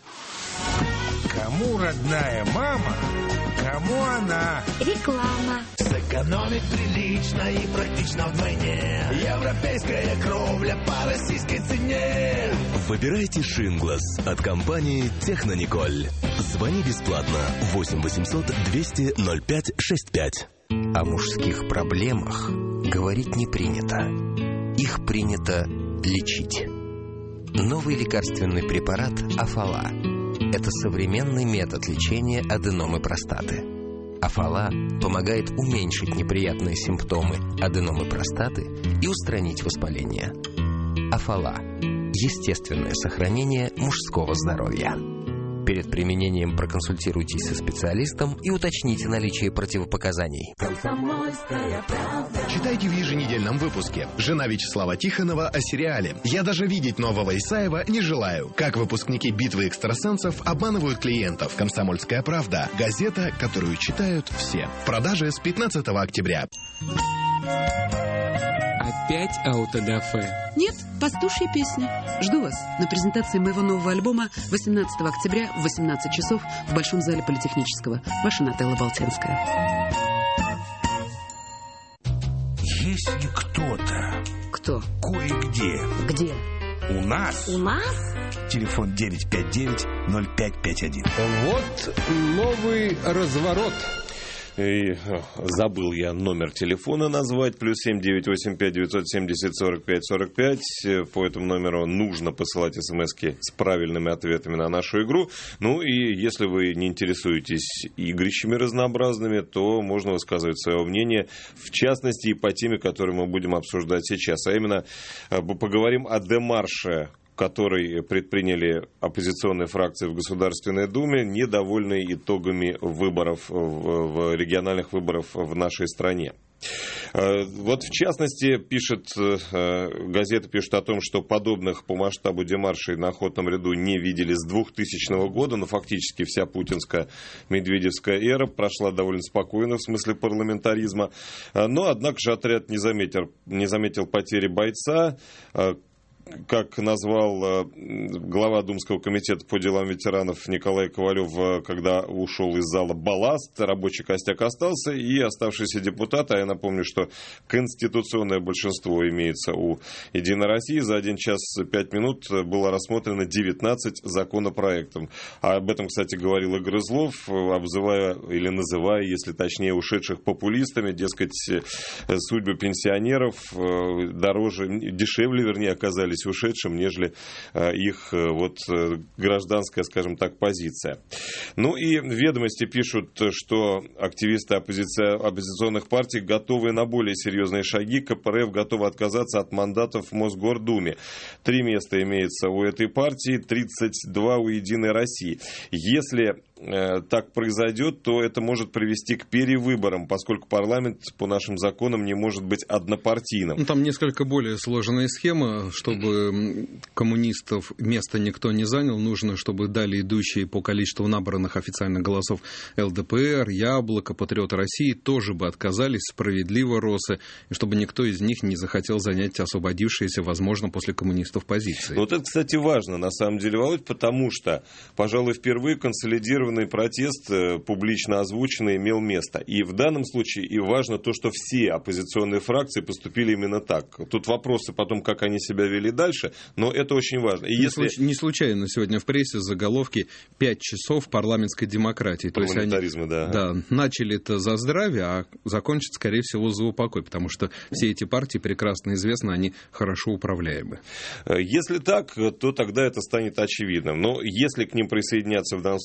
Кому родная мама, кому она? Реклама. Сэкономить прилично и практично вдвойне. Европейская кровля по российской цене. Выбирайте Шинглас от компании Технониколь. Звони бесплатно восемь восемьсот двести ноль пять шесть пять. О мужских проблемах говорить не принято. Их принято лечить. Новый лекарственный препарат Афала. Это современный метод лечения аденомы простаты. Афала помогает уменьшить неприятные симптомы аденомы простаты и устранить воспаление. Афала – естественное сохранение мужского здоровья. Перед применением проконсультируйтесь со специалистом и уточните наличие противопоказаний. Читайте в еженедельном выпуске. Жена Вячеслава Тихонова о сериале. Я даже видеть нового Исаева не желаю. Как выпускники «Битвы экстрасенсов» обманывают клиентов. «Комсомольская правда». Газета, которую читают все. В продаже с пятнадцатого октября. Опять аутодафе. Нет, пастушья песня. Жду вас на презентации моего нового альбома восемнадцатого октября в восемнадцать часов в Большом зале Политехнического. Ваша Нателла Болтянская. Если кто-то... Кто? Кое-где. Где? У нас. У нас? Телефон девять пять девять ноль пять пять один. Вот новый разворот. И забыл я номер телефона назвать. Плюс семь девять восемь пять девятьсот семьдесят сорок пять сорок пять. По этому номеру нужно посылать смски с правильными ответами на нашу игру. Ну и если вы не интересуетесь игрищами разнообразными, то можно высказывать свое мнение, в частности и по теме, которую мы будем обсуждать сейчас. А именно поговорим о демарше, который предприняли оппозиционные фракции в Государственной Думе, недовольные итогами выборов, в региональных выборов в нашей стране. Вот в частности, пишет, газета пишет о том, что подобных по масштабу демаршей на охотном ряду не видели с двухтысячного года, но фактически вся путинская медведевская эра прошла довольно спокойно в смысле парламентаризма. Но, однако же, отряд не заметил, не заметил потери бойца. Как назвал глава Думского комитета по делам ветеранов Николай Ковалев, когда ушел из зала балласт, рабочий костяк остался, и оставшиеся депутаты, а я напомню, что конституционное большинство имеется у «Единой России», за один час пять минут было рассмотрено девятнадцать законопроектов. А об этом, кстати, говорил и Грызлов, обзывая или называя, если точнее, ушедших популистами, дескать, судьбы пенсионеров дороже, дешевле, вернее, оказались ушедшим, нежели их вот гражданская, скажем так, позиция. Ну и «Ведомости» пишут, что активисты оппозиции, оппозиционных партий готовы на более серьезные шаги. КПРФ готова отказаться от мандатов в Мосгордуме. Три места имеется у этой партии, тридцать два у «Единой России». Если э, так произойдет, то это может привести к перевыборам, поскольку парламент по нашим законам не может быть однопартийным. Ну, там несколько более сложная схема. Чтобы коммунистов место никто не занял, нужно, чтобы далее идущие по количеству набранных официальных голосов ЛДПР, Яблоко, Патриоты России тоже бы отказались, справедливо росы, и чтобы никто из них не захотел занять освободившиеся, возможно, после коммунистов позиции. Вот это, кстати, важно, на самом деле, Володь, потому что, пожалуй, впервые консолидированный протест, публично озвученный, имел место. И в данном случае и важно то, что все оппозиционные фракции поступили именно так. Тут вопросы потом, как они себя вели дальше, но это очень важно. И не, если... случ... не случайно сегодня в прессе заголовки «Пять часов парламентской демократии». То есть они да. Да, начали это за здравие, а закончат, скорее всего, за упокой, потому что все эти партии прекрасно известны, они хорошо управляемы. Если так, то тогда это станет очевидным. Но если к ним присоединятся в данном случае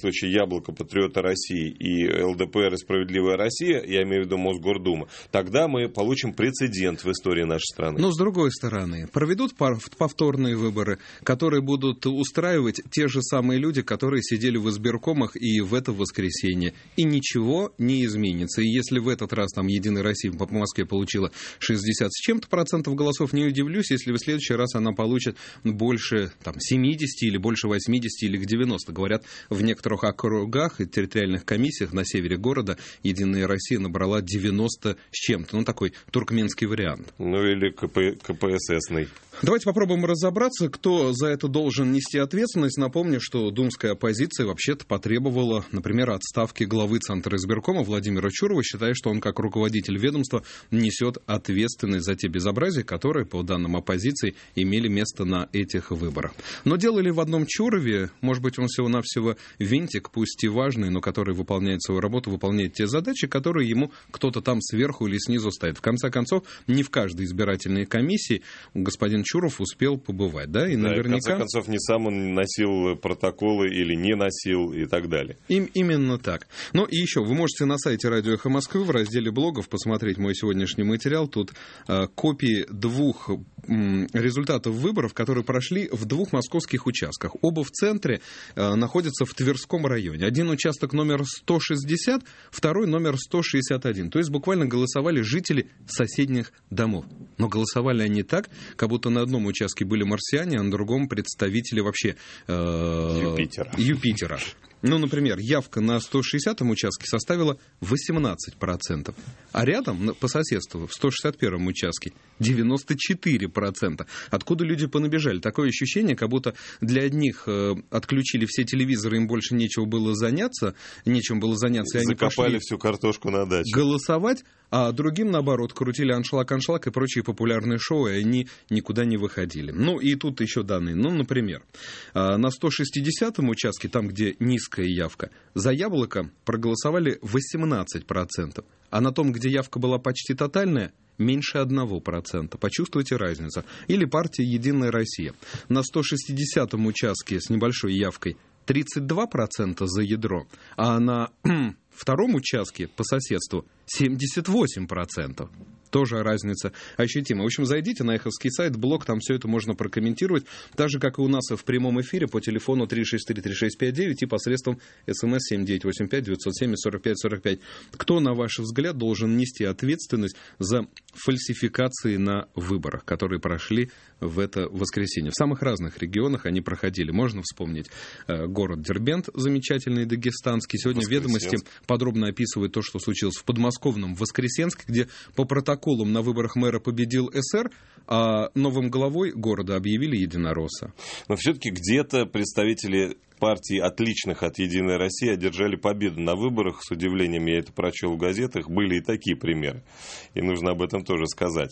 Яблоко, Патриоты России и ЛДПР и Справедливая Россия, я имею в виду Мосгордума, тогда мы получим прецедент в истории нашей страны. Но с другой стороны, проведут повторные выборы, которые будут устраивать те же самые люди, которые сидели в избиркомах и в это воскресенье. И ничего не изменится. И если в этот раз там Единая Россия по Москве получила шестьдесят с чем-то процентов голосов, не удивлюсь, если в следующий раз она получит больше там, семьдесят или больше восемьдесят или к девяноста. Говорят, в некоторых округах и территориальных комиссиях на севере города Единая Россия набрала девяносто с чем-то. Ну, такой туркменский вариант. Ну, или КП, КПССный. Давайте попробуем разобраться, кто за это должен нести ответственность. Напомню, что думская оппозиция вообще-то потребовала, например, отставки главы Центра избиркома Владимира Чурова, считая, что он как руководитель ведомства несет ответственность за те безобразия, которые, по данным оппозиции, имели место на этих выборах. Но дело ли в одном Чурове? Может быть, он всего-навсего винтик, пусть и важный, но который выполняет свою работу, выполняет те задачи, которые ему кто-то там сверху или снизу ставит. В конце концов, не в каждой избирательной комиссии господин Чуров успел побывать, да, и да, наверняка... И в конце концов, не сам он носил протоколы или не носил и так далее. Им, именно так. Ну и еще, вы можете на сайте Радио Эхо Москвы в разделе блогов посмотреть мой сегодняшний материал. Тут э, копии двух э, результатов выборов, которые прошли в двух московских участках. Оба в центре, э, находятся в Тверском районе. Один участок номер сто шестьдесят, второй номер сто шестьдесят один. То есть буквально голосовали жители соседних домов. Но голосовали они так, как будто на одном участке были марсиане, а на другом представители вообще э, Юпитера. Юпитера. Ну, например, явка на сто шестидесятом участке составила восемнадцать процентов, а рядом, по соседству, в сто шестьдесят первом участке девяносто четыре процента. Откуда люди понабежали? Такое ощущение, как будто для одних э, отключили все телевизоры, им больше нечего было заняться, нечем было заняться, и они закопали пошли всю картошку на даче. Голосовать, а другим, наоборот, крутили аншлаг-аншлаг и прочие популярные шоу, и они никуда не выходили. Ну, и тут еще данные. Ну, например, на сто шестидесятом участке, там, где низкая явка, за Яблоко проголосовали восемнадцать процентов, а на том, где явка была почти тотальная, меньше одного процента. Почувствуйте разницу. Или партия «Единая Россия». На сто шестидесятом участке с небольшой явкой тридцать два процента за ядро, а на втором участке по соседству семьдесят восемь процентов. Тоже разница ощутима. В общем, зайдите на эховский сайт, блог, там все это можно прокомментировать. Так же, как и у нас в прямом эфире по телефону три шесть три три шесть пять девять и посредством смс семь девять восемь пять девятьсот семь сорок пять сорок пять. Кто, на ваш взгляд, должен нести ответственность за фальсификации на выборах, которые прошли в это воскресенье? В самых разных регионах они проходили. Можно вспомнить э, город Дербент, замечательный дагестанский. Сегодня «Ведомости» подробно описывают то, что случилось в подмосковном Воскресенске, где по протоколу на выборах мэра победил СР, а новым главой города объявили единоросса. Но все-таки где-то представители партий, отличных от «Единой России», одержали победу на выборах. С удивлением я это прочел в газетах. Были и такие примеры. И нужно об этом тоже сказать.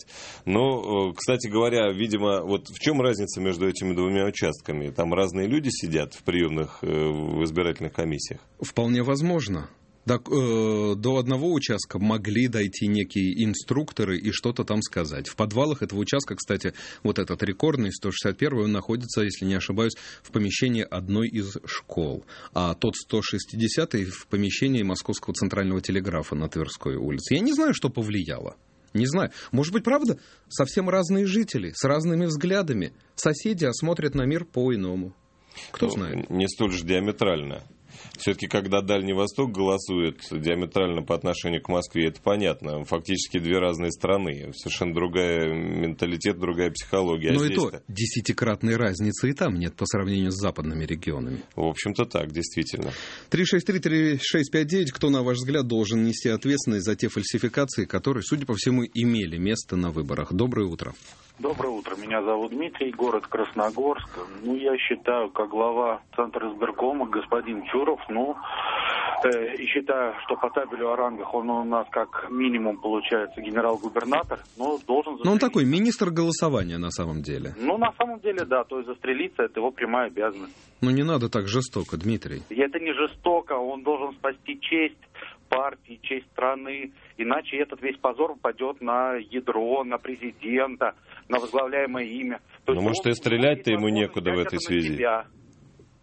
Но, кстати говоря, видимо, вот в чем разница между этими двумя участками? Там разные люди сидят в приемных, в избирательных комиссиях? Вполне возможно. Так, э, до одного участка могли дойти некие инструкторы и что-то там сказать. В подвалах этого участка, кстати, вот этот рекордный сто шестьдесят первый, он находится, если не ошибаюсь, в помещении одной из школ. А тот сто шестидесятый в помещении Московского центрального телеграфа на Тверской улице. Я не знаю, что повлияло. Не знаю. Может быть, правда, совсем разные жители, с разными взглядами. Соседи осмотрят на мир по-иному. Кто ну, знает? Не столь же диаметрально. Все-таки, когда Дальний Восток голосует диаметрально по отношению к Москве, это понятно. Фактически две разные страны. Совершенно другая менталитет, другая психология. Но а и то десятикратной разницы и там нет по сравнению с западными регионами. В общем-то так, действительно. три шесть три три шесть пять девять. Кто, на ваш взгляд, должен нести ответственность за те фальсификации, которые, судя по всему, имели место на выборах? Доброе утро. Доброе утро. Меня зовут Дмитрий, город Красногорск. Ну, я считаю, как глава Центра избиркома господин Чуров, ну, э, и считаю, что по табелю о рангах он у нас как минимум получается генерал-губернатор, но должен... Ну, он такой министр голосования на самом деле. Ну, на самом деле, да, то есть застрелиться — это его прямая обязанность. Ну, не надо так жестоко, Дмитрий. И это не жестоко, он должен спасти честь партии, честь страны, иначе этот весь позор упадет на ядро, на президента, на возглавляемое имя. Ну, может, и стрелять-то ему некуда в этой связи.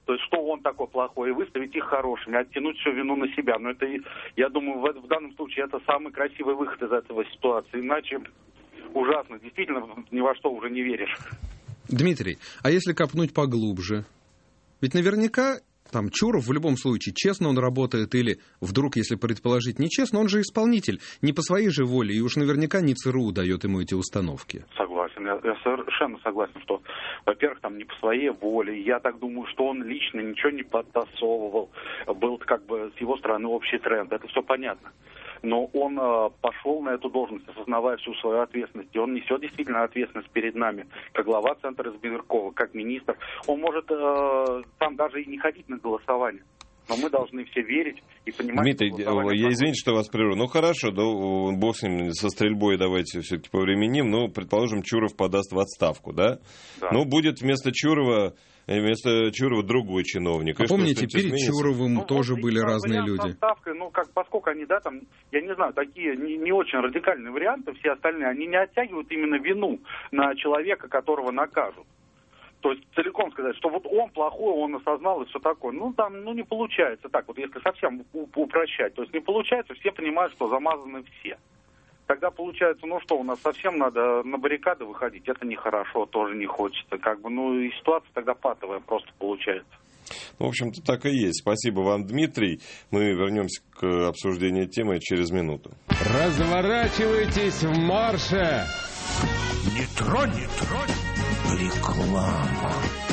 То есть, что он такой плохой, и выставить их хорошими, оттянуть всю вину на себя. Но это, я думаю, в, в данном случае это самый красивый выход из этого ситуации. Иначе ужасно. Действительно, ни во что уже не веришь. Дмитрий, а если копнуть поглубже? Ведь наверняка там Чуров в любом случае, честно он работает или, вдруг, если предположить, нечестно, он же исполнитель, не по своей же воле, и уж наверняка не ЦРУ дает ему эти установки. Согласен, я, я совершенно согласен, что, во-первых, там не по своей воле, я так думаю, что он лично ничего не подтасовывал, был как бы с его стороны общий тренд, это все понятно. Но он э, пошел на эту должность, осознавая всю свою ответственность. И он несет действительно ответственность перед нами, как глава Центра избиркова, как министр. Он может э, там даже и не ходить на голосование. Но мы должны все верить и понимать... Дмитрий, я извините, что вас прерву. Ну хорошо, да, бог с ним, со стрельбой давайте все-таки повременим. Ну, предположим, Чуров подаст в отставку, да? Да. Ну, будет вместо Чурова... Вместо Чурова другой чиновник. А и помните, перед изменится? Чуровым ну, тоже вот, были разные люди. Отставкой, ну, как, поскольку они, да, там, я не знаю, такие не, не очень радикальные варианты, все остальные, они не оттягивают именно вину на человека, которого накажут. То есть целиком сказать, что вот он плохой, он осознал и все такое. Ну, там, ну, не получается так, вот если совсем упрощать. То есть не получается, все понимают, что замазаны все. Тогда получается, ну что, у нас совсем надо на баррикады выходить, это нехорошо, тоже не хочется. Как бы, ну и ситуация тогда патовая просто получается. Ну, в общем-то, так и есть. Спасибо вам, Дмитрий. Мы вернемся к обсуждению темы через минуту. Разворачивайтесь в марше! Не тронь, не тронь. Реклама.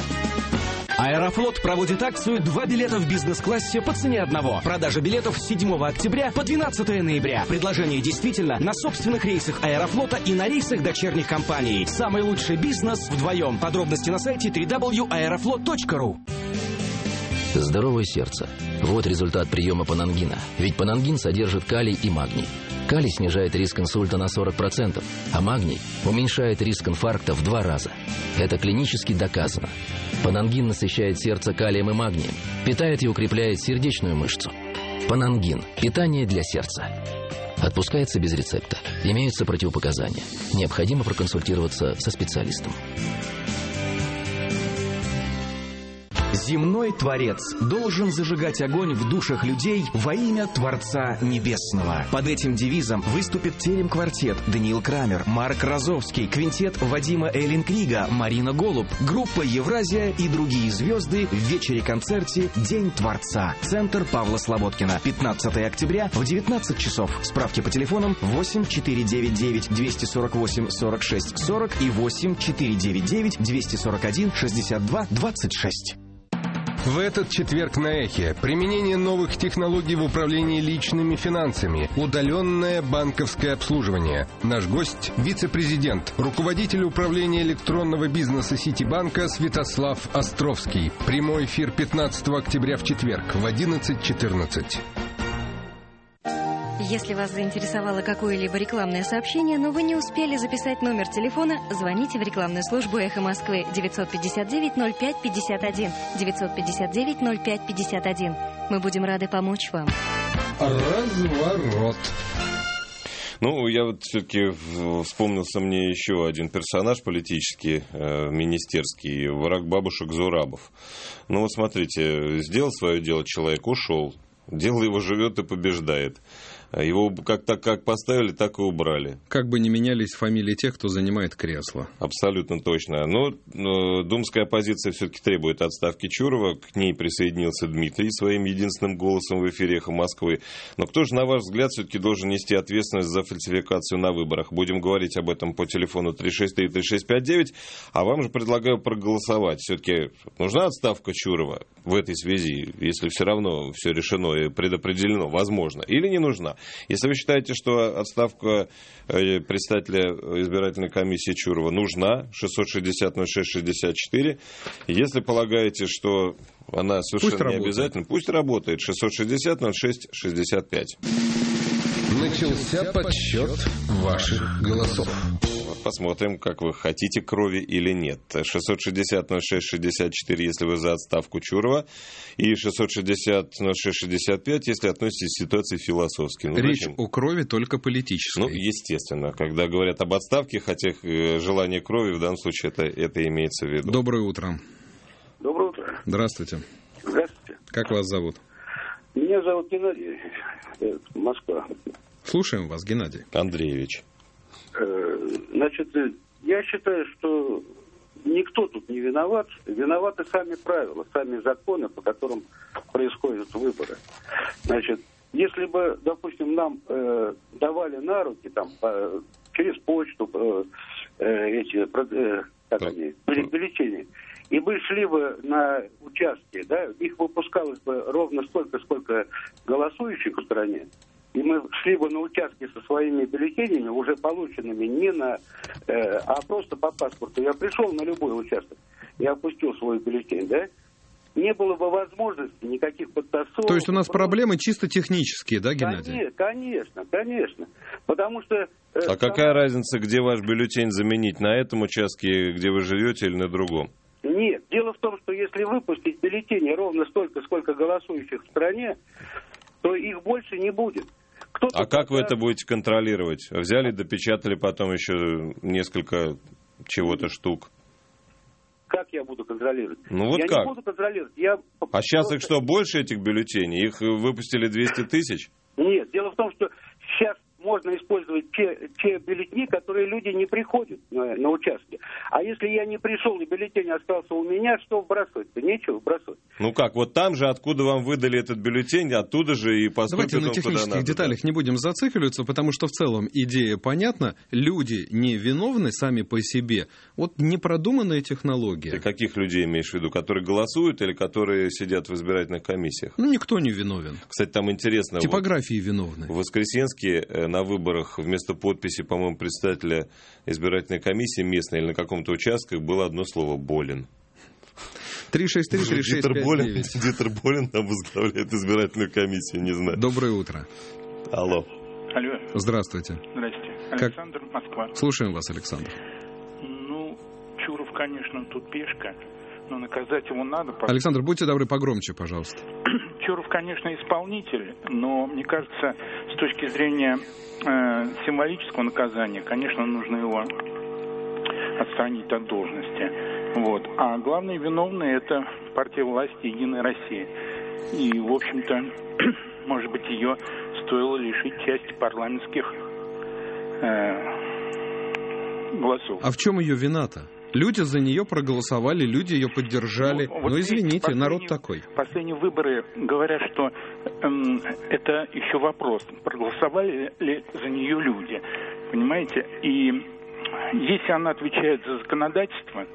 Аэрофлот проводит акцию «Два билета в бизнес-классе по цене одного». Продажа билетов с седьмого октября по двенадцатое ноября. Предложение действительно на собственных рейсах Аэрофлота и на рейсах дочерних компаний. Самый лучший бизнес вдвоем. Подробности на сайте дабл ю дабл ю дабл ю точка аэрофлот точка ру. Здоровое сердце. Вот результат приема панангина. Ведь панангин содержит калий и магний. Калий снижает риск инсульта на сорок процентов, а магний уменьшает риск инфаркта в два раза. Это клинически доказано. Панангин насыщает сердце калием и магнием, питает и укрепляет сердечную мышцу. Панангин. Питание для сердца. Отпускается без рецепта. Имеются противопоказания. Необходимо проконсультироваться со специалистом. Земной Творец должен зажигать огонь в душах людей во имя Творца Небесного. Под этим девизом выступит Терем-квартет, Даниил Крамер, Марк Розовский, квинтет Вадима Эйленкрига, Марина Голуб, группа Евразия и другие звезды в вечере-концерте «День Творца». Центр Павла Слободкина. пятнадцатое октября в девятнадцать часов. Справки по телефонам восемь четыре девять девять двести сорок восемь сорок шесть сорок и восемь четыре девять девять двести сорок один шестьдесят два двадцать шесть. В этот четверг на Эхе применение новых технологий в управлении личными финансами, удаленное банковское обслуживание. Наш гость – вице-президент, руководитель управления электронного бизнеса Ситибанка Святослав Островский. Прямой эфир пятнадцатого октября в четверг в одиннадцать четырнадцать. Если вас заинтересовало какое-либо рекламное сообщение, но вы не успели записать номер телефона, звоните в рекламную службу «Эхо Москвы» девятьсот пятьдесят девять ноль пять пятьдесят один, девятьсот пятьдесят девять ноль пять пятьдесят один. Мы будем рады помочь вам. Разворот. Ну, я вот все-таки вспомнился мне еще один персонаж политический, э, министерский, враг бабушек Зурабов. Ну вот смотрите, сделал свое дело человек, ушел. Дело его живет и побеждает. Его как, так, как поставили, так и убрали. Как бы ни менялись фамилии тех, кто занимает кресло. Абсолютно точно. Но, но думская оппозиция все-таки требует отставки Чурова. К ней присоединился Дмитрий своим единственным голосом в эфире «Эхо Москвы». Но кто же, на ваш взгляд, все-таки должен нести ответственность за фальсификацию на выборах? Будем говорить об этом по телефону три шесть три три шесть пять девять. А вам же предлагаю проголосовать. Все-таки нужна отставка Чурова в этой связи, если все равно все решено и предопределено, возможно, или не нужна? Если вы считаете, что отставка председателя избирательной комиссии Чурова нужна, шестьсот шестьдесят ноль шесть шестьдесят четыре. Если полагаете, что она совершенно не обязательна, пусть работает. шестьсот шестьдесят ноль шесть шестьдесят пять. Начался подсчет ваших голосов. Посмотрим, как вы хотите крови или нет. шестьсот шестьдесят ноль шесть шестьдесят четыре, если вы за отставку Чурова, и шестьсот шестьдесят ноль шесть шестьдесят пять, если относитесь к ситуации философски. Ну, речь зачем? О крови только политической. Ну, естественно. Когда говорят об отставке, хотя желание крови, в данном случае это, это имеется в виду. Доброе утро. Доброе утро. Здравствуйте. Здравствуйте. Как вас зовут? Меня зовут Геннадий, Москва. Слушаем вас, Геннадий. Андреевич. Значит, я считаю, что никто тут не виноват. Виноваты сами правила, сами законы, по которым происходят выборы. Значит, если бы, допустим, нам э, давали на руки там э, через почту э, э, эти э, как они, бюллетени, и мы шли бы на участки, да, их выпускалось бы ровно столько, сколько голосующих в стране, и мы шли бы на участки со своими бюллетенями, уже полученными не на, э, а просто по паспорту. Я пришел на любой участок, я опустил свой бюллетень, да, не было бы возможности никаких подтасовок. То есть у нас проблемы чисто технические, да, Геннадий? Конечно, конечно. Потому что... Э, а какая там... разница, где ваш бюллетень заменить? На этом участке, где вы живете, или на другом? Нет. Дело в том, что если выпустить бюллетени ровно столько, сколько голосующих в стране, то их больше не будет. Кто-то а как вы это будете контролировать? Взяли, допечатали потом еще несколько чего-то штук. Как я буду контролировать? Ну вот я как? не буду контролировать. Я... А сейчас их что, больше этих бюллетеней? Их выпустили двести тысяч? Нет, дело в том, что сейчас можно использовать те, те бюллетени, которые люди не приходят на, на участки. А если я не пришел и бюллетень остался у меня, что вбрасывать-то? Нечего вбрасывать. Ну как, вот там же, откуда вам выдали этот бюллетень, оттуда же и поступит. Давайте на технических деталях не будем зацикливаться, потому что в целом идея понятна. Люди не виновны сами по себе. Вот непродуманная технология. Ты каких людей имеешь в виду? Которые голосуют или которые сидят в избирательных комиссиях? Ну, никто не виновен. Кстати, там интересно. Типографии вот, виновны. В Воскресенске на выборах вместо подписи, по-моему, председателя избирательной комиссии местной или на каком-то участке было одно слово «болен». три шесть три три шесть пять девять. Дитер Болин возглавляет избирательную комиссию, не знаю. Доброе утро. Алло. Алло. Здравствуйте. Здрасте. Как... Александр, Москва. Слушаем вас, Александр. Ну, Чуров, конечно, тут пешка, но наказать его надо. Пожалуйста. Александр, будьте добры, погромче, пожалуйста. Чуров, конечно, исполнитель, но, мне кажется, с точки зрения э, символического наказания, конечно, нужно его отстранить от должности. Вот. А главные виновные – это партия власти «Единая Россия». И, в общем-то, может быть, ее стоило лишить части парламентских э, голосов. А в чем ее вина-то? Люди за нее проголосовали, люди ее поддержали. Ну, вот но извините, народ такой. Последние выборы говорят, что эм, это еще вопрос, проголосовали ли за нее люди. Понимаете? И если она отвечает за законодательство,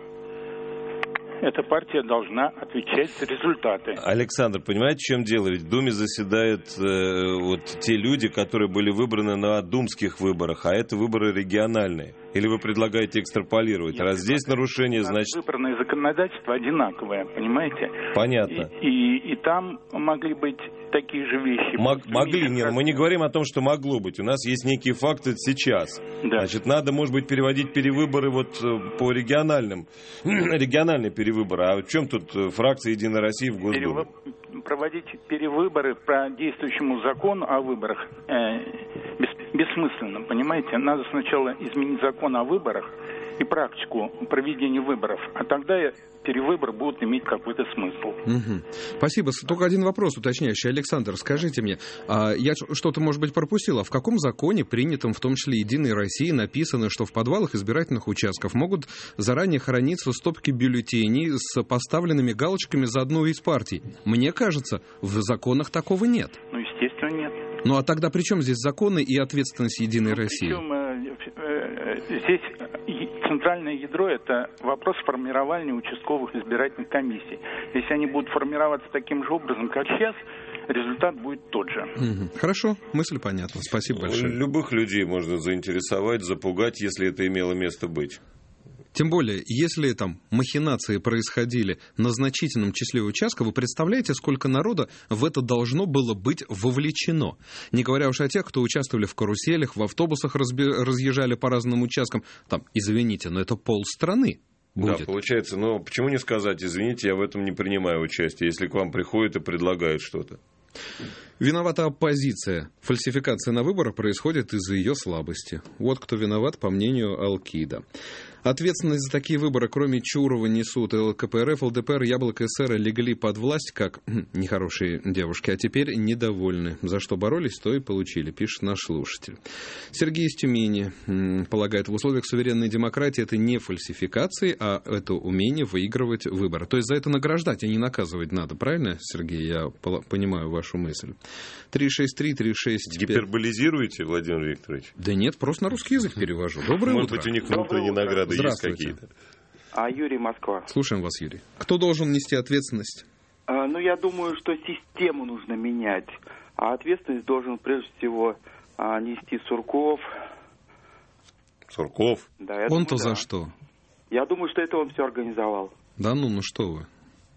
эта партия должна отвечать за результаты. Александр, понимаете, в чем дело? Ведь в Думе заседают э, вот те люди, которые были выбраны на думских выборах, а это выборы региональные. Или вы предлагаете экстраполировать? Нет, раз здесь нарушение, значит... Выбранное законодательство одинаковое, понимаете? Понятно. И, и, и там могли быть такие же вещи. Мог, могли, нет, мы не говорим о том, что могло быть. У нас есть некие факты сейчас. Да. Значит, надо, может быть, переводить перевыборы вот по региональным, региональные перевыборы. А в чем тут фракция «Единая Россия» в Госдуме? Перев... Проводить перевыборы по действующему закону о выборах э, бес... бессмысленно, понимаете? Надо сначала изменить закон о выборах и практику проведения выборов, а тогда перевыборы будут иметь какой-то смысл. Угу. Спасибо. Только один вопрос уточняющий. Александр, скажите мне, а я что-то, может быть, пропустил, а в каком законе, принятом в том числе «Единой России», написано, что в подвалах избирательных участков могут заранее храниться стопки бюллетеней с поставленными галочками за одну из партий? Мне кажется, в законах такого нет. Ну, естественно, нет. Ну, а тогда при чем здесь законы и ответственность «Единой ну, России»? Причем, э, э, здесь центральное ядро – это вопрос формирования участковых избирательных комиссий. Если они будут формироваться таким же образом, как сейчас, результат будет тот же. Угу. Хорошо, мысль понятна. Спасибо большое. Любых людей можно заинтересовать, запугать, если это имело место быть. Тем более, если там махинации происходили на значительном числе участков, вы представляете, сколько народа в это должно было быть вовлечено? Не говоря уж о тех, кто участвовали в каруселях, в автобусах разби- разъезжали по разным участкам. Там, извините, но это полстраны будет. Да, получается, но почему не сказать, извините, я в этом не принимаю участие, если к вам приходят и предлагают что-то? Виновата оппозиция. Фальсификация на выборах происходит из-за ее слабости. Вот кто виноват, по мнению Алкида. Ответственность за такие выборы, кроме Чурова, несут ЛКПРФ, ЛДПР, Яблоко, СССР легли под власть, как нехорошие девушки, а теперь недовольны. За что боролись, то и получили, пишет наш слушатель. Сергей из Тюмени полагает, в условиях суверенной демократии это не фальсификации, а это умение выигрывать выборы. То есть за это награждать, а не наказывать надо. Правильно, Сергей? Я понимаю вашу мысль. три шесть три три шесть пять. Гиперболизируете, Владимир Викторович? Да нет, просто на русский язык перевожу. Доброе Может утро. быть, у них внутренние награды есть какие-то. А Юрий, Москва. Слушаем вас, Юрий. Кто должен нести ответственность? А, ну, я думаю, что систему нужно менять. А ответственность должен, прежде всего, а, нести Сурков. Сурков? Да, Он-то думаю, за да. что? Я думаю, что это он все организовал. Да ну, ну что вы.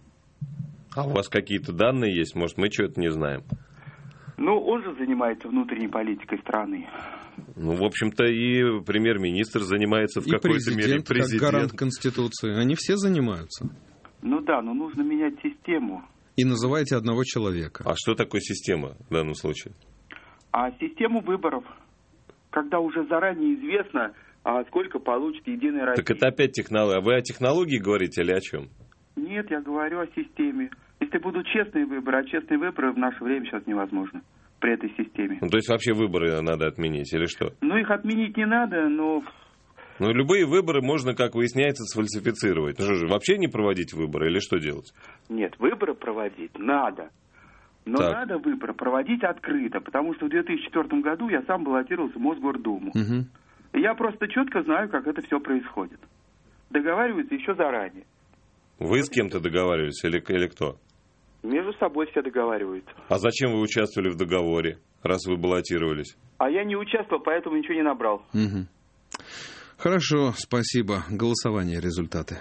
А у вас какие-то данные есть? Может, мы что-то не знаем? Ну, он же занимается внутренней политикой страны. Ну, в общем-то, и премьер-министр занимается в и какой-то мере. Президент, как гарант Конституции. Они все занимаются. Ну да, но нужно менять систему. И называете одного человека. А что такое система в данном случае? А систему выборов, когда уже заранее известно, а сколько получит Единая Россия. Так это опять технология. А вы о технологии говорите или о чем? Нет, я говорю о системе. Если будут честные выборы, а честные выборы в наше время сейчас невозможно при этой системе. Ну, то есть вообще выборы надо отменить или что? Ну, их отменить не надо, но... Ну, любые выборы можно, как выясняется, сфальсифицировать. Ну что же, вообще не проводить выборы или что делать? Нет, выборы проводить надо. Но так. надо выборы проводить открыто, потому что в две тысячи четвёртом году я сам баллотировался в Мосгордуму. Угу. И я просто четко знаю, как это все происходит. Договариваются еще заранее. Вы с кем-то договаривались или, или кто? Между собой все договариваются. А зачем вы участвовали в договоре, раз вы баллотировались? А я не участвовал, поэтому ничего не набрал. Угу. Хорошо, спасибо. Голосование, результаты.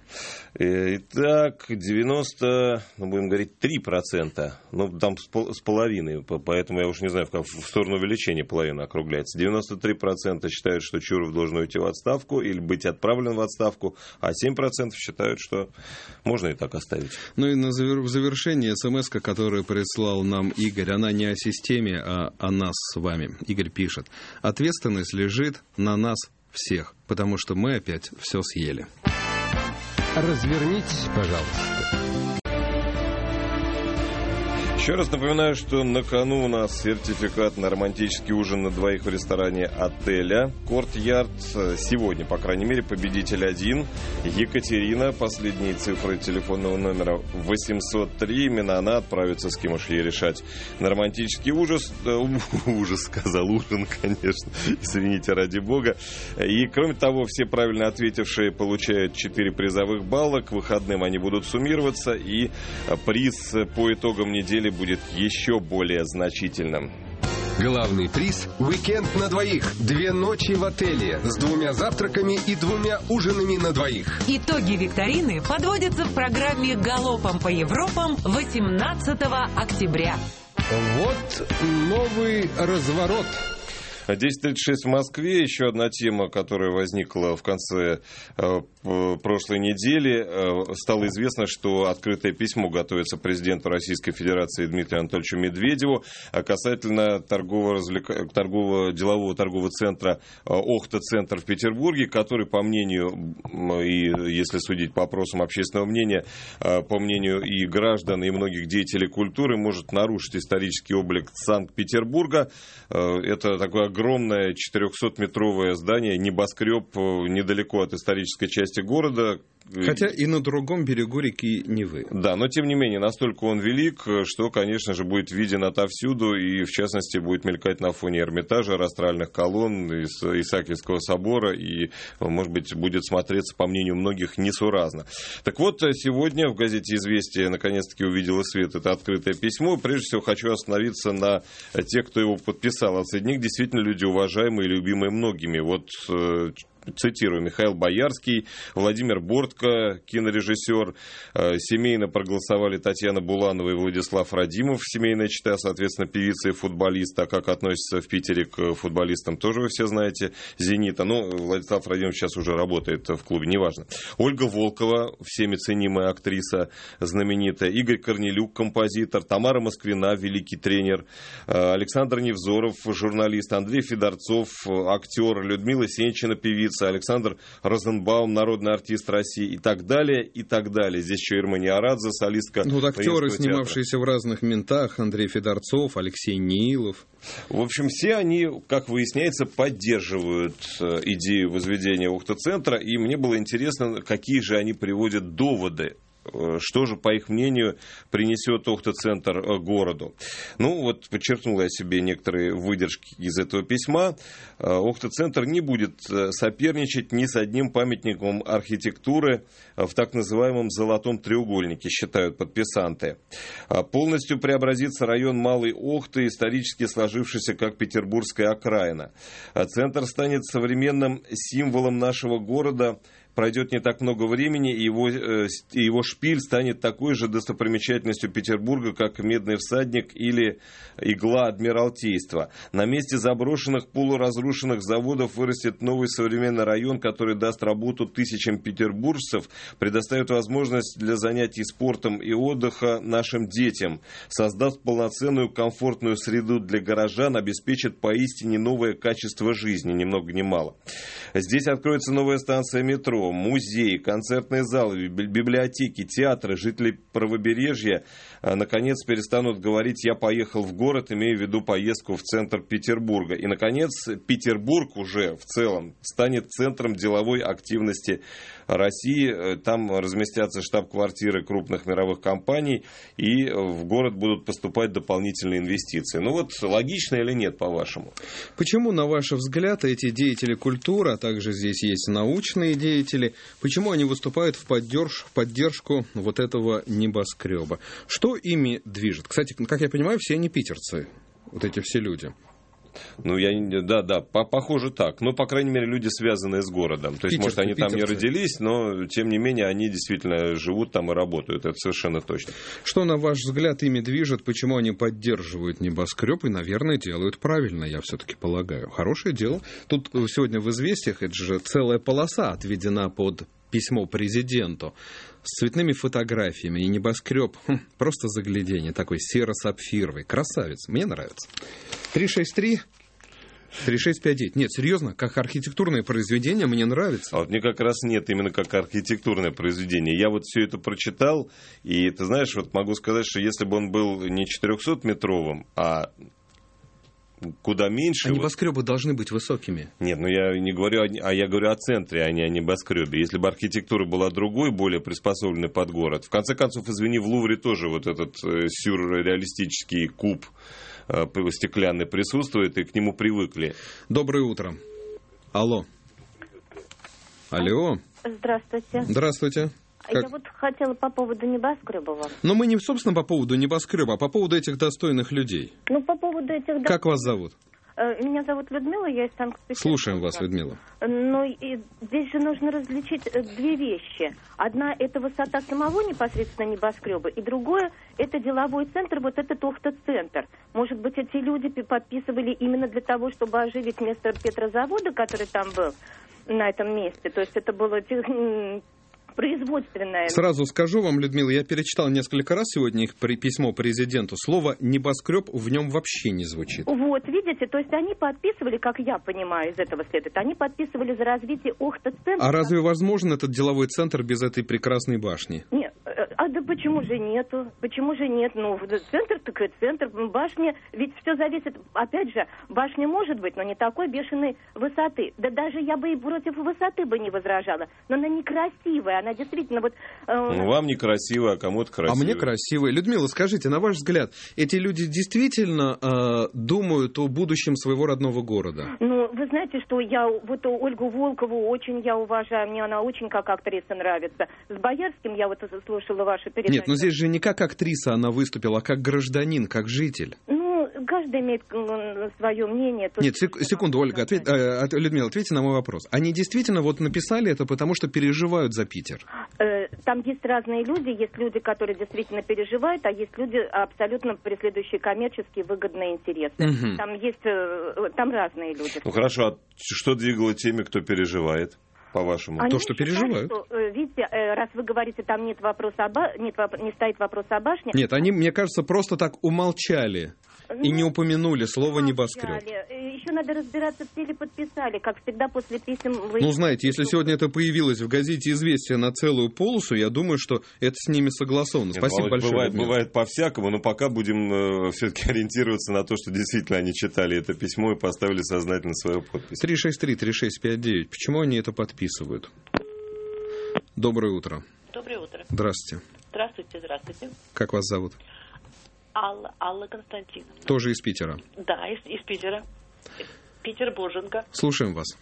Итак, девяносто, ну, будем говорить, три процента. Ну, там с половиной, поэтому я уж не знаю, в сторону увеличения половина округляется. девяносто три процента считают, что Чуров должен уйти в отставку или быть отправлен в отставку, а семь процентов считают, что можно и так оставить. Ну и на завершение смс-ка, которую прислал нам Игорь, она не о системе, а о нас с вами. Игорь пишет: ответственность лежит на нас всех, потому что мы опять все съели. Развернитесь, пожалуйста. Еще раз напоминаю, что на кону у нас сертификат на романтический ужин на двоих в ресторане отеля «Корт-Ярд». Сегодня, по крайней мере, победитель один. Екатерина, последние цифры телефонного номера восемьсот три. Именно она отправится, с кем уж ей решать, на романтический ужас. Э, ужас, сказал, ужин, конечно. Извините, ради бога. И, кроме того, все правильно ответившие получают четыре призовых балла. К выходным они будут суммироваться. И приз по итогам недели будет еще более значительным. Главный приз – уикенд на двоих. Две ночи в отеле с двумя завтраками и двумя ужинами на двоих. Итоги викторины подводятся в программе «Галопом по Европам» восемнадцатого октября. Вот новый разворот. десять тридцать шесть в Москве. Еще одна тема, которая возникла в конце э, прошлой недели. Э, стало известно, что открытое письмо готовится президенту Российской Федерации Дмитрию Анатольевичу Медведеву касательно торгово-развлека... торгово-делового торгового центра э, «Охта-центр» в Петербурге, который, по мнению, и если судить по опросам общественного мнения, э, по мнению и граждан, и многих деятелей культуры, может нарушить исторический облик Санкт-Петербурга. Э, это такое огромное четырехсотметровое здание, небоскреб недалеко от исторической части города. Хотя и на другом берегу реки Невы. Да, но тем не менее, настолько он велик, что, конечно же, будет виден отовсюду, и, в частности, будет мелькать на фоне Эрмитажа, растральных колонн, Исаакиевского собора, и, может быть, будет смотреться, по мнению многих, несуразно. Так вот, сегодня в газете «Известия» наконец-таки увидела свет это открытое письмо. Прежде всего, хочу остановиться на тех, кто его подписал. А среди них действительно люди уважаемые и любимые многими. Вот... Цитирую: Михаил Боярский, Владимир Бортко, кинорежиссер. Семейно проголосовали Татьяна Буланова и Владислав Радимов. Семейная чета, соответственно, певица и футболист. А как относится в Питере к футболистам, тоже вы все знаете. «Зенита». Ну, Владислав Радимов сейчас уже работает в клубе, неважно. Ольга Волкова, всеми ценимая актриса, знаменитая. Игорь Корнелюк, композитор. Тамара Москвина, великий тренер. Александр Невзоров, журналист. Андрей Федорцов, актер. Людмила Сенчина, певица. улице, Александр Розенбаум, народный артист России и так далее, и так далее. Здесь еще Ирма Ниарадзе, солистка. Ну, вот актеры, снимавшиеся театра. в разных ментах, Андрей Федорцов, Алексей Нилов. В общем, все они, как выясняется, поддерживают идею возведения Охта-центра, и мне было интересно, какие же они приводят доводы. Что же, по их мнению, принесет Охта-центр городу? Ну, вот подчеркнул я себе некоторые выдержки из этого письма. Охта-центр не будет соперничать ни с одним памятником архитектуры в так называемом «золотом треугольнике», считают подписанты. Полностью преобразится район Малой Охты, исторически сложившийся как петербургская окраина. Центр станет современным символом нашего города. Пройдет не так много времени, и его, э, и его шпиль станет такой же достопримечательностью Петербурга, как Медный всадник или игла Адмиралтейства. На месте заброшенных полуразрушенных заводов вырастет новый современный район, который даст работу тысячам петербуржцев, предоставит возможность для занятий спортом и отдыха нашим детям, создаст полноценную комфортную среду для горожан, обеспечит поистине новое качество жизни, ни много ни мало. Здесь откроется новая станция метро, музеи, концертные залы, библиотеки, театры. Жители правобережья наконец перестанут говорить «я поехал в город», имея в виду поездку в центр Петербурга. И, наконец, Петербург уже в целом станет центром деловой активности России. Там разместятся штаб-квартиры крупных мировых компаний, и в город будут поступать дополнительные инвестиции. Ну вот, логично или нет, по-вашему? Почему, на ваш взгляд, эти деятели культуры, а также здесь есть научные деятели, почему они выступают в поддерж, поддержку вот этого небоскреба? Что ими движет? Кстати, как я понимаю, все они питерцы, вот эти все люди. Ну, я, да, да, по, похоже так. Ну, по крайней мере, люди, связанные с городом. То есть, Питерцы, может, они питерцы. там не родились, но, тем не менее, они действительно живут там и работают. Это совершенно точно. Что, на ваш взгляд, ими движет? Почему они поддерживают небоскреб? И, наверное, делают правильно, я все-таки полагаю. Хорошее дело. Тут сегодня в «Известиях» это же целая полоса отведена под письмо президенту с цветными фотографиями и небоскреб. Хм, просто загляденье. Такой серо-сапфировый. Красавец. Мне нравится. три шесть три три шесть пять девять. Нет, серьезно, как архитектурное произведение мне нравится. А вот мне как раз нет, именно как архитектурное произведение. Я вот все это прочитал, и ты знаешь, вот могу сказать, что если бы он был не четырехсотметровым, а куда меньше. А небоскребы должны быть высокими. Нет, ну я не говорю, а я говорю о центре, а не о небоскребе. Если бы архитектура была другой, более приспособленной под город. В конце концов, извини, в Лувре тоже вот этот сюрреалистический куб стеклянный присутствует, и к нему привыкли. Доброе утро. Алло. Алло. Здравствуйте. Здравствуйте. Как? Я вот хотела по поводу небоскреба вам. Но мы не, собственно, по поводу небоскреба, а по поводу этих достойных людей. Ну, по поводу этих... Как вас зовут? Меня зовут Людмила, я из Санкт-Петербурга. Слушаем вас, Людмила. Ну, и здесь же нужно различить две вещи. Одна – это высота самого непосредственно небоскреба, и другое – это деловой центр, вот этот Охта-центр. Может быть, эти люди подписывали именно для того, чтобы оживить место петрозавода, который там был, на этом месте. То есть это было... производственное. Сразу скажу вам, Людмила, я перечитал несколько раз сегодня их письмо президенту. Слово «небоскреб» в нем вообще не звучит. Вот, видите, то есть они подписывали, как я понимаю, из этого следует, они подписывали за развитие Охта-центра. А разве возможен этот деловой центр без этой прекрасной башни? Нет, а да почему же нету? Почему же нет? Ну, центр, так и центр, башня, ведь все зависит, опять же, башня может быть, но не такой бешеной высоты. Да даже я бы и против высоты бы не возражала, но она некрасивая. Она действительно вот... Э, ну, вам некрасиво, а кому-то красиво. А мне красиво. Людмила, скажите, на ваш взгляд, эти люди действительно э, думают о будущем своего родного города? Ну, вы знаете, что я вот Ольгу Волкову очень я уважаю, мне она очень как актриса нравится. С Боярским я вот слушала вашу передачу. Нет, но здесь же не как актриса она выступила, а как гражданин, как житель. Ну, каждый имеет свое мнение. Нет, сек- секунду, Ольга, ответь, э, Людмила, ответьте на мой вопрос. Они действительно вот написали это, потому что переживают за Питер? Там есть разные люди, есть люди, которые действительно переживают, а есть люди, абсолютно преследующие коммерческие выгодные интересы. Угу. Там есть, там разные люди. Ну хорошо, а что двигало теми, кто переживает? По-вашему? Они то, что считали, переживают. Что, видите, раз вы говорите, там нет вопроса о ба... нет, не стоит вопрос о башне. Нет, они, мне кажется, просто так умолчали. И не упомянули слово «небоскреб». Еще, надо разбираться, все ли подписали, как всегда после писем... Вы... Ну, знаете, если сегодня это появилось в газете «Известия» на целую полосу, я думаю, что это с ними согласовано. Нет, Спасибо Володь, большое. Бывает, бывает по-всякому, но пока будем э, все-таки ориентироваться на то, что действительно они читали это письмо и поставили сознательно свою подпись. три шесть три три шесть пять девять. Почему они это подписывают? Доброе утро. Доброе утро. Здравствуйте. Здравствуйте, здравствуйте. Как вас зовут? Алла, Алла Константиновна. Тоже из Питера? Да, из, из Питера. Петербурженка. Слушаем вас.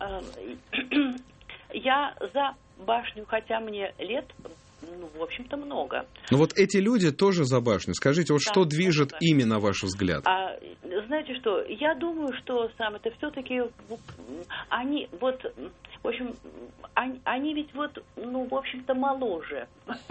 Я за башню, хотя мне лет, ну, в общем-то, много. Но вот эти люди тоже за башню. Скажите, вот да, что движет да. ими, на ваш взгляд? А, знаете что, я думаю, что сам это все-таки они вот, в общем, они, они ведь вот, ну, в общем-то, моложе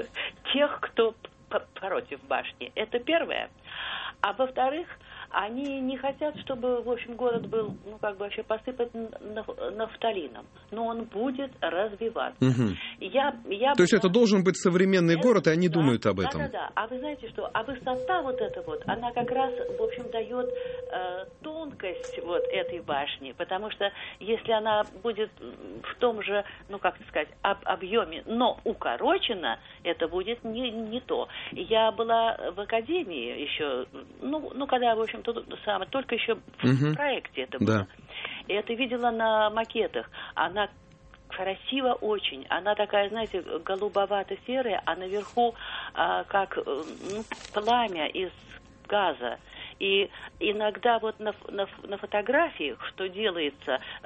тех, кто против башни. Это первое. А во-вторых, они не хотят, чтобы, в общем, город был, ну, как бы вообще посыпать нафталином. Но он будет развиваться. Угу. Я, я То есть это должен быть современный это, город, и они да, думают об этом? Да, да, да. А вы знаете что? А высота вот эта вот, она как раз, в общем, дает э, тонкость вот этой башни. Потому что если она будет в том же, ну, как сказать, об, объеме, но укорочена, это будет не, не то. Я была в академии еще, ну, ну когда, в общем, тут самое, только еще в угу. проекте это было. Да. И это видела на макетах. Она красиво очень. Она такая, знаете, голубовато-серая, а наверху а, как ну, пламя из газа. И иногда вот на, на, на фотографиях, что делается э,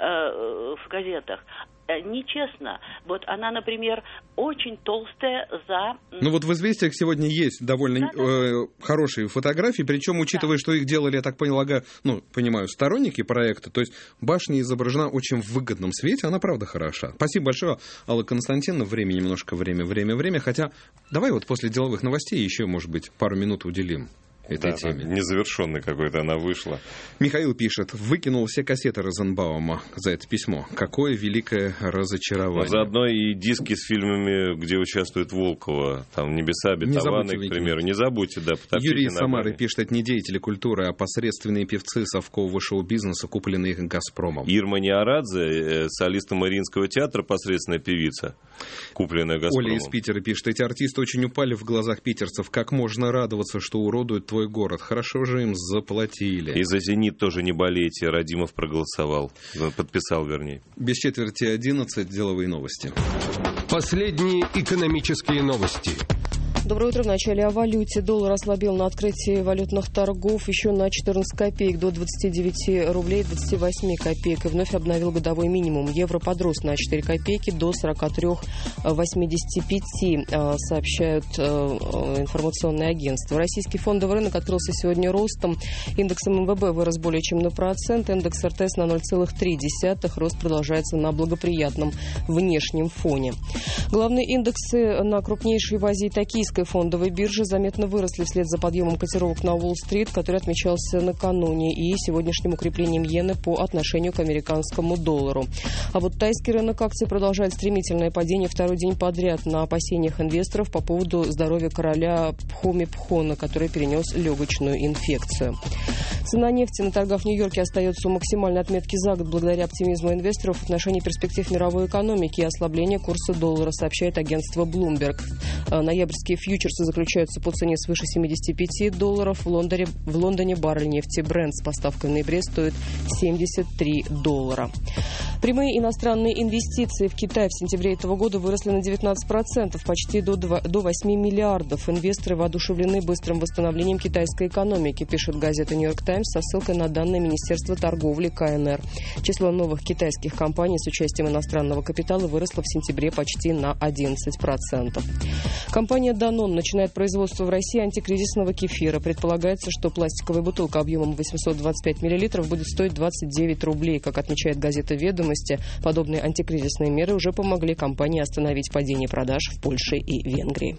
в газетах, нечестно. Вот она, например, очень толстая за... Ну вот в «Известиях» сегодня есть довольно да, э, да. хорошие фотографии, причем, учитывая, да. что их делали, я так поняла, ну, понимаю, сторонники проекта, то есть башня изображена очень в выгодном свете, она правда хороша. Спасибо большое, Алла Константиновна. Время немножко, время, время, время. Хотя давай вот после деловых новостей еще, может быть, пару минут уделим этой да, теме. Незавершенной какой-то она вышла. Михаил пишет: выкинул все кассеты Розенбаума за это письмо. Какое великое разочарование. Но заодно и диски с фильмами, где участвует Волкова. Там «Небеса обетованные», к примеру. Не забудьте, да. Юрий из Самары пишет: это не деятели культуры, а посредственные певцы совкового шоу-бизнеса, купленные «Газпромом». Ирма Неорадзе, солиста Мариинского театра, посредственная певица, купленная «Газпромом». Оля из Питера пишет: эти артисты очень упали в глазах питерцев. Как можно радоваться, что уродуют твой город? Хорошо же им заплатили. И за «Зенит» тоже не болейте. Радимов проголосовал. Подписал, вернее. Без четверти одиннадцать. Деловые новости. Последние экономические новости. Доброе утро. В начале о валюте. Доллар ослабел на открытии валютных торгов еще на четырнадцать копеек до двадцати девяти рублей двадцати восьми копеек и вновь обновил годовой минимум. Евро подрос на четыре копейки до сорока трёх восьмидесяти пяти, сообщают информационные агентства. Российский фондовый рынок открылся сегодня ростом. Индекс эм эм вэ бэ вырос более чем на процент, индекс эр тэ эс на ноль целых три десятых. Рост продолжается на благоприятном внешнем фоне. Главные индексы на крупнейшей в Азии токийской фондовой бирже заметно выросли вслед за подъемом котировок на Уолл-стрит, который отмечался накануне, и сегодняшним укреплением иены по отношению к американскому доллару. А вот тайский рынок акций продолжает стремительное падение второй день подряд на опасениях инвесторов по поводу здоровья короля Пхумипхона, который перенес легочную инфекцию. Цена нефти на торгах в Нью-Йорке остается у максимальной отметки за год благодаря оптимизму инвесторов в отношении перспектив мировой экономики и ослабления курса доллара, сообщает агентство Bloomberg. Ноябрьские фьючерсы заключаются по цене свыше семидесяти пяти долларов. В Лондоне, в Лондоне баррель нефти Brent с поставкой в ноябре стоит семьдесят три доллара. Прямые иностранные инвестиции в Китай в сентябре этого года выросли на девятнадцать процентов, почти до, до восьми миллиардов. Инвесторы воодушевлены быстрым восстановлением китайской экономики, пишет газета «Нью-Йорк Таймс» со ссылкой на данные Министерства торговли ка эн эр. Число новых китайских компаний с участием иностранного капитала выросло в сентябре почти на одиннадцать процентов. Компания Danone начинает производство в России антикризисного кефира. Предполагается, что пластиковая бутылка объемом восемьсот двадцать пять миллилитров будет стоить двадцать девять рублей. Как отмечает газета «Ведомости», подобные антикризисные меры уже помогли компании остановить падение продаж в Польше и Венгрии.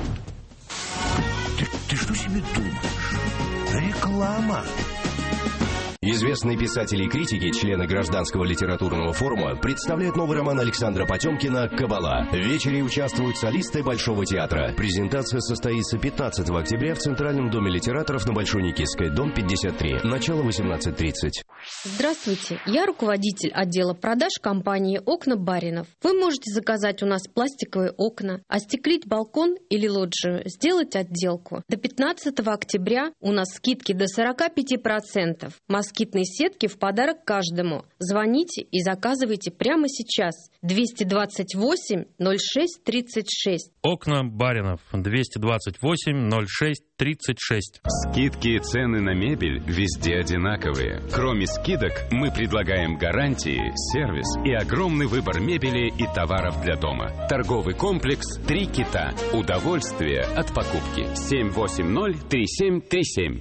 Ты, ты что себе думаешь? Реклама. Известные писатели и критики, члены Гражданского литературного форума, представляют новый роман Александра Потемкина «Кабала». В вечере участвуют солисты Большого театра. Презентация состоится пятнадцатого октября в Центральном доме литераторов на Большой Никитской, дом пятьдесят три. Начало восемнадцать тридцать. Здравствуйте, я руководитель отдела продаж компании «Окна Баринов». Вы можете заказать у нас пластиковые окна, остеклить балкон или лоджию, сделать отделку. До пятнадцатого октября у нас скидки до сорок пять процентов. Москитные сетки в подарок каждому. Звоните и заказывайте прямо сейчас. двести двадцать восемь ноль шесть тридцать шесть. «Окна Баринов», двести двадцать восемь ноль шесть тридцать шесть. Скидки и цены на мебель везде одинаковые. Кроме скидок, мы предлагаем гарантии, сервис и огромный выбор мебели и товаров для дома. Торговый комплекс «Три кита». Удовольствие от покупки. семь восемь ноль три семь три семь.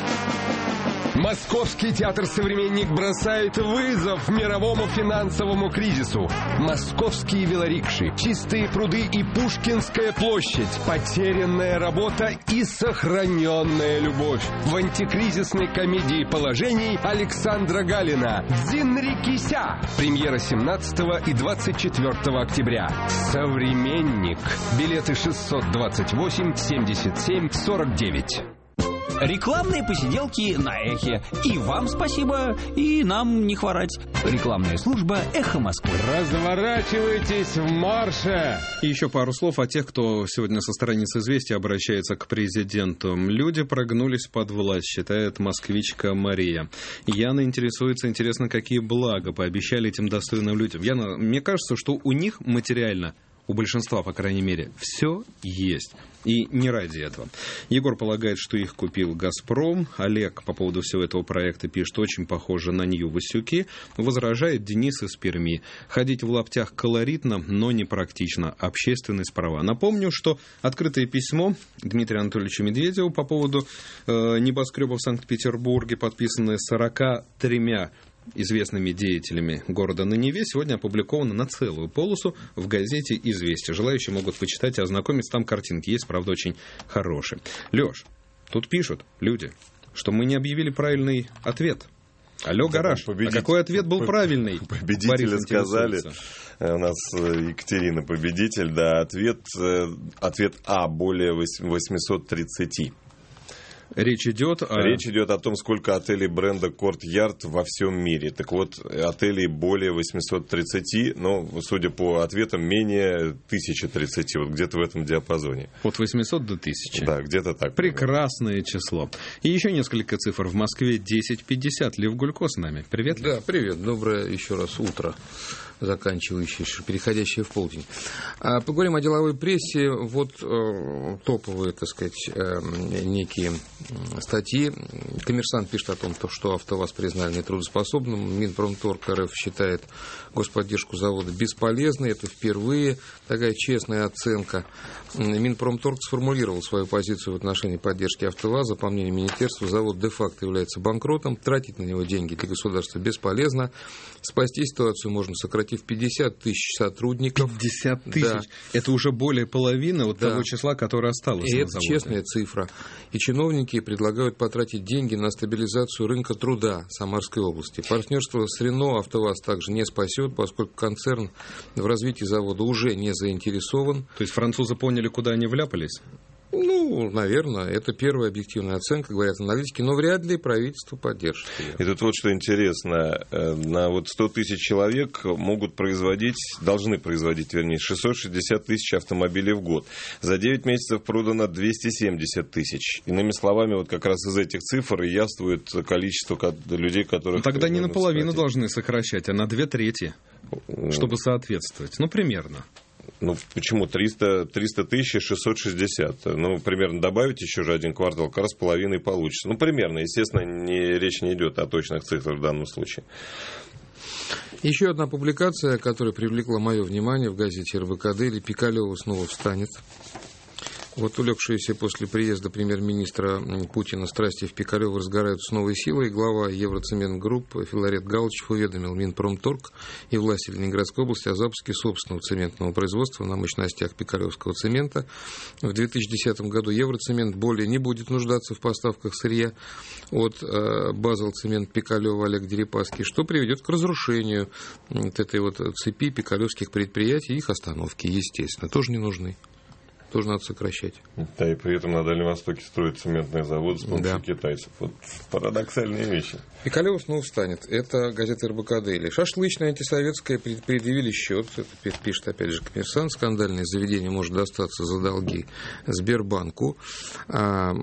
Московский театр «Современник» бросает вызов мировому финансовому кризису. Московские велорикши, чистые пруды и Пушкинская площадь. Потерянная работа и сохраненная любовь. В антикризисной комедии положений Александра Галина «Дзинрикися». Премьера семнадцатого и двадцать четвёртого октября. «Современник». Билеты шестьсот двадцать восемь семьдесят семь сорок девять. Рекламные посиделки на Эхе. И вам спасибо, и нам не хворать. Рекламная служба «Эхо Москвы». Разворачивайтесь в марше! И еще пару слов о тех, кто сегодня со страниц «Известия» обращается к президенту. Люди прогнулись под власть, считает москвичка Мария. Яна интересуется, интересно, какие блага пообещали этим достойным людям. Яна, мне кажется, что у них материально, у большинства, по крайней мере, все есть. И не ради этого. Егор полагает, что их купил «Газпром». Олег по поводу всего этого проекта пишет, очень похоже на Нью-Васюки. Возражает Денис из Перми. Ходить в лаптях колоритно, но не практично. Общественность права. Напомню, что открытое письмо Дмитрия Анатольевича Медведева по поводу э, небоскребов в Санкт-Петербурге, подписанное сорока тремя известными деятелями города на Неве, сегодня опубликовано на целую полосу в газете «Известия». Желающие могут почитать и ознакомиться. Там картинки есть, правда, очень хорошие. Леш, тут пишут люди, что мы не объявили правильный ответ. Алло, гараж, победитель, а какой ответ был правильный? Победители сказали. У нас Екатерина победитель, да, ответ, ответ А, более восемьсот тридцать. Речь идет о... Речь идет о том, сколько отелей бренда Courtyard во всем мире. Так вот, отелей более восемьсот тридцать, но, судя по ответам, менее тысяча тридцать, вот где-то в этом диапазоне. От восьмисот до тысячи. Да, где-то так. Прекрасное число. И еще несколько цифр. В Москве десять пятьдесят. Лев Гулько с нами. Привет, Лев. Да, привет. Доброе еще раз утро, заканчивающее, переходящее в полдень. А, поговорим о деловой прессе. Вот э, топовые, так сказать, э, некие статьи. Коммерсант пишет о том, что АвтоВАЗ признали нетрудоспособным. Минпромторг РФ считает господдержку завода бесполезной. Это впервые такая честная оценка. Минпромторг сформулировал свою позицию в отношении поддержки АвтоВАЗа. По мнению министерства, завод де-факто является банкротом. Тратить на него деньги для государства бесполезно. Спасти ситуацию можно, сократив пятьдесят тысяч сотрудников. пятьдесят тысяч? Да. Это уже более половины вот да. того числа, которое осталось. И на это заводе. Честная цифра. И чиновники предлагают потратить деньги на стабилизацию рынка труда Самарской области. Партнерство с Рено АвтоВАЗ также не спасет, поскольку концерн в развитии завода уже не заинтересован. То есть французы поняли, куда они вляпались? Ну, наверное, это первая объективная оценка, говорят аналитики, но вряд ли правительство поддержит ее. И тут вот что интересно, на вот сто тысяч человек могут производить, должны производить, вернее, шестьсот шестьдесят тысяч автомобилей в год. За девять месяцев продано двести семьдесят тысяч. Иными словами, вот как раз из этих цифр и явствует количество людей, которых... Ну, тогда не наполовину должны сокращать, а на две трети, чтобы соответствовать. Ну, примерно. Ну, почему? триста, триста тысяч и шестьсот шестьдесят. Ну, примерно добавить еще же один квартал, как раз половиной получится. Ну, примерно. Естественно, не, речь не идет о точных цифрах в данном случае. Еще одна публикация, которая привлекла мое внимание в газете эр вэ ка дэ, или Пикалева снова встанет. Вот улегшиеся после приезда премьер-министра Путина страсти в Пикалево разгораются с новой силой. Глава Евроцемент Групп Филарет Галычев уведомил Минпромторг и власти Ленинградской области о запуске собственного цементного производства на мощностях пикалевского цемента. В две тысячи десятом году Евроцемент более не будет нуждаться в поставках сырья от э, Базелцемент Пикалева Олег Дерипаски, что приведет к разрушению вот этой вот цепи пикалевских предприятий и их остановки, естественно, тоже не нужны. тоже надо сокращать. Да, и при этом на Дальнем Востоке строят цементные заводы с помощью да. китайцев. Вот парадоксальные вещи. Пикалево снова встанет. Это газета эр бэ ка Дейли. Шашлычная антисоветская предъявили счет. Это пишет, опять же, Коммерсант. Скандальное заведение может достаться за долги Сбербанку. А,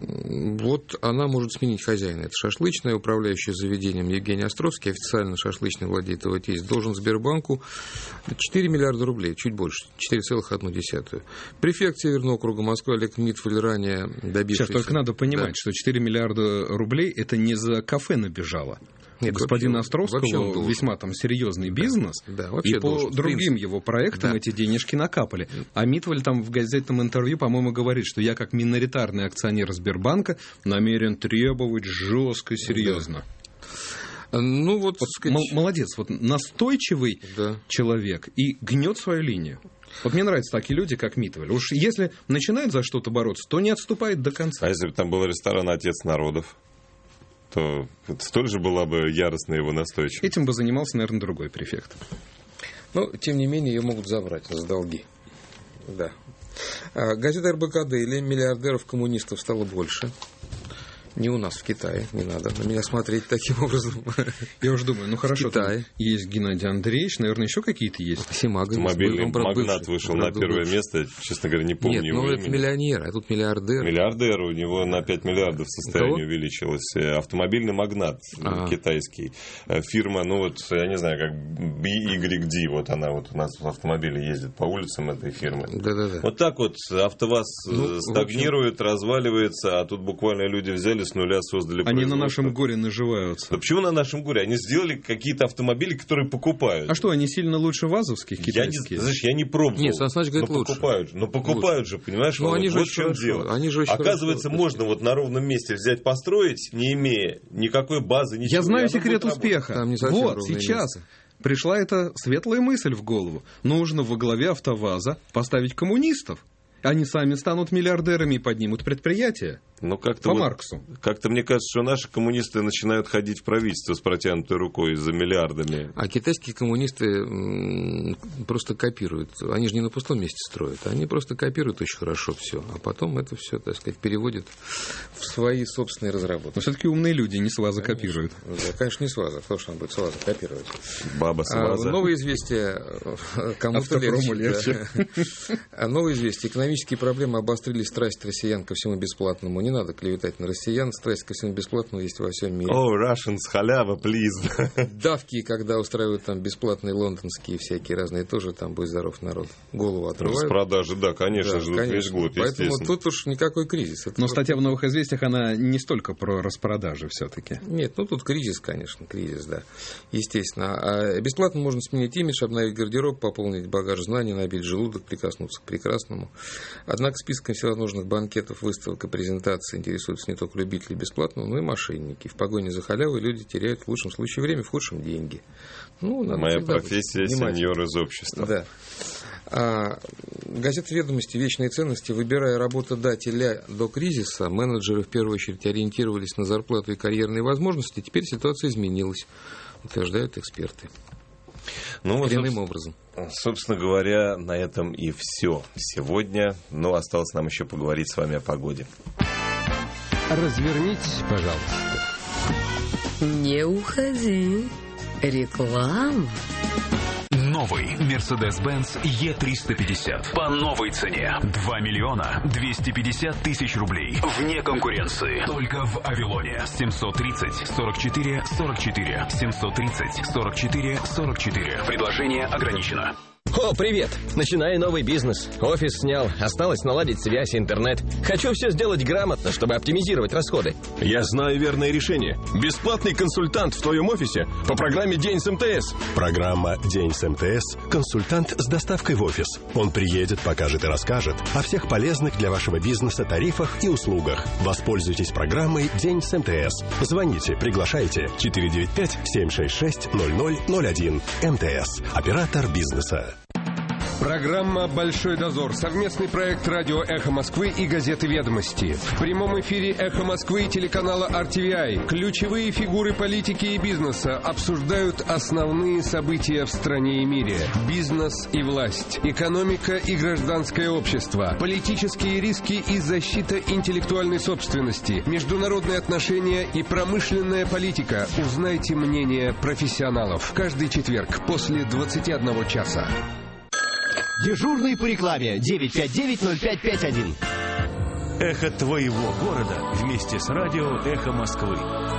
вот она может сменить хозяина. Это шашлычная, управляющая заведением Евгений Островский, официально шашлычный владеет его тесть, должен Сбербанку четыре миллиарда рублей, чуть больше, четыре целых одна десятая. Префект Северного округа Москвы Олег Митвель, ранее добившийся... Сейчас только надо понимать, да. что четыре миллиарда рублей это не за кафе набежало. Нет, господина вообще, Островского вообще весьма там серьезный бизнес, да, да, и по должен, другим его проектам да. эти денежки накапали. А Митвель там в газетном интервью, по-моему, говорит, что я как миноритарный акционер Сбербанка намерен требовать жестко, серьезно. Да. Ну, вот, вот сказать... Молодец, вот настойчивый да. человек и гнет свою линию. Вот мне нравятся такие люди, как Митвель. Уж если начинает за что-то бороться, то не отступает до конца. А если бы там был ресторан «Отец народов», то столь же была бы яростная его настойчивость. Этим бы занимался, наверное, другой префект. Но, тем не менее, ее могут забрать за долги. Да. Газета эр бэ ка Дейли. Миллиардеров-коммунистов стало больше. Не у нас в Китае, не надо на меня смотреть таким образом. Я уже думаю, ну хорошо, есть Геннадий Андреевич, наверное, еще какие-то есть. Симага. Автомобильный магнат вышел на первое место, честно говоря, не помню его имени. Нет, ну это миллионер, а тут миллиардер. Миллиардер, у него на пять миллиардов состояние увеличилось. Автомобильный магнат китайский. Фирма, ну вот, я не знаю, как би игрек ди, вот она вот у нас в автомобиле ездит по улицам этой фирмы. Да-да-да. Вот так вот АвтоВАЗ стагнирует, разваливается, а тут буквально люди взяли с нуля, создали Они на нашем горе наживаются. Да почему на нашем горе? Они сделали какие-то автомобили, которые покупают. А что, они сильно лучше вазовских китайских? Я не, знаешь, я не пробовал. Нет, Сан говорит, но лучше. Покупают, но покупают лучше. Же, понимаешь? Ну, они вот в чем дело. Они же Оказывается, хорошо. можно вот на ровном месте взять, построить, не имея никакой базы, ничего. Я знаю секрет успеха. Вот, сейчас место. Пришла эта светлая мысль в голову. Нужно во главе АвтоВАЗа поставить коммунистов. Они сами станут миллиардерами и поднимут предприятия. Ну, как-то по вот, Марксу. Как-то мне кажется, что наши коммунисты начинают ходить в правительство с протянутой рукой за миллиардами. А китайские коммунисты просто копируют. Они же не на пустом месте строят. Они просто копируют очень хорошо все. А потом это все, так сказать, переводят в свои собственные разработки. Но все-таки умные люди не с ВАЗа конечно. Копируют. Да, конечно, не с ВАЗа. Кто же он будет с ВАЗа копировать? Баба с ВАЗа. А, новые известия кому-то легче. легче. Да. А новые известия. Экономические проблемы обострили страсть россиян ко всему бесплатному. Не надо клеветать на россиян. Страсть ко всему бесплатному есть во всем мире. О, oh, Russians, халява, please. Давки, когда устраивают там бесплатные лондонские всякие разные, тоже там, будь здоров, народ, голову отрывают. С продажи, да, конечно да, же, конечно. весь год, поэтому тут уж никакой кризис. Это Но просто... статья в «Новых известиях», она не столько про распродажи все-таки. Нет, ну тут кризис, конечно, кризис, да, естественно. А бесплатно можно сменить имидж, обновить гардероб, пополнить багаж знаний, набить желудок, прикоснуться к прекрасному. Однако списком всевозможных банкетов, выставок и презентаций интересуются не только любители бесплатного, но и мошенники. В погоне за халявой люди теряют в лучшем случае время, в худшем деньги. Ну, надо Моя профессия — сеньор из общества. Да. А, газета «Ведомости. Вечные ценности». Выбирая работодателя до кризиса, менеджеры в первую очередь ориентировались на зарплату и карьерные возможности. Теперь ситуация изменилась, утверждают эксперты. Ну, коренным образом. Собственно говоря, на этом и все сегодня. Но осталось нам еще поговорить с вами о погоде. Развернитесь, пожалуйста. Не уходи. Реклама. Новый Mercedes-Benz и триста пятьдесят. По новой цене. два миллиона двести пятьдесят тысяч рублей. Вне конкуренции. Только в Авилоне. семьсот тридцать сорок четыре сорок четыре. семьсот тридцать сорок четыре сорок четыре. Предложение ограничено. О, привет! Начинаю новый бизнес. Офис снял. Осталось наладить связь и интернет. Хочу все сделать грамотно, чтобы оптимизировать расходы. Я знаю верное решение. Бесплатный консультант в твоем офисе по программе «День с эм тэ эс». Программа «День с эм тэ эс» – консультант с доставкой в офис. Он приедет, покажет и расскажет о всех полезных для вашего бизнеса тарифах и услугах. Воспользуйтесь программой «День с эм тэ эс». Звоните, приглашайте четыре девять пять семь шесть шесть ноль ноль ноль один. эм тэ эс. Оператор бизнеса. Программа «Большой дозор». Совместный проект радио «Эхо Москвы» и газеты «Ведомости». В прямом эфире «Эхо Москвы» и телеканала ар ти ви ай ключевые фигуры политики и бизнеса обсуждают основные события в стране и мире. Бизнес и власть, экономика и гражданское общество, политические риски и защита интеллектуальной собственности, международные отношения и промышленная политика. Узнайте мнение профессионалов. Каждый четверг после двадцати одного часа. Дежурный по рекламе девять пять девять ноль пять пять один. Эхо твоего города вместе с радио «Эхо Москвы».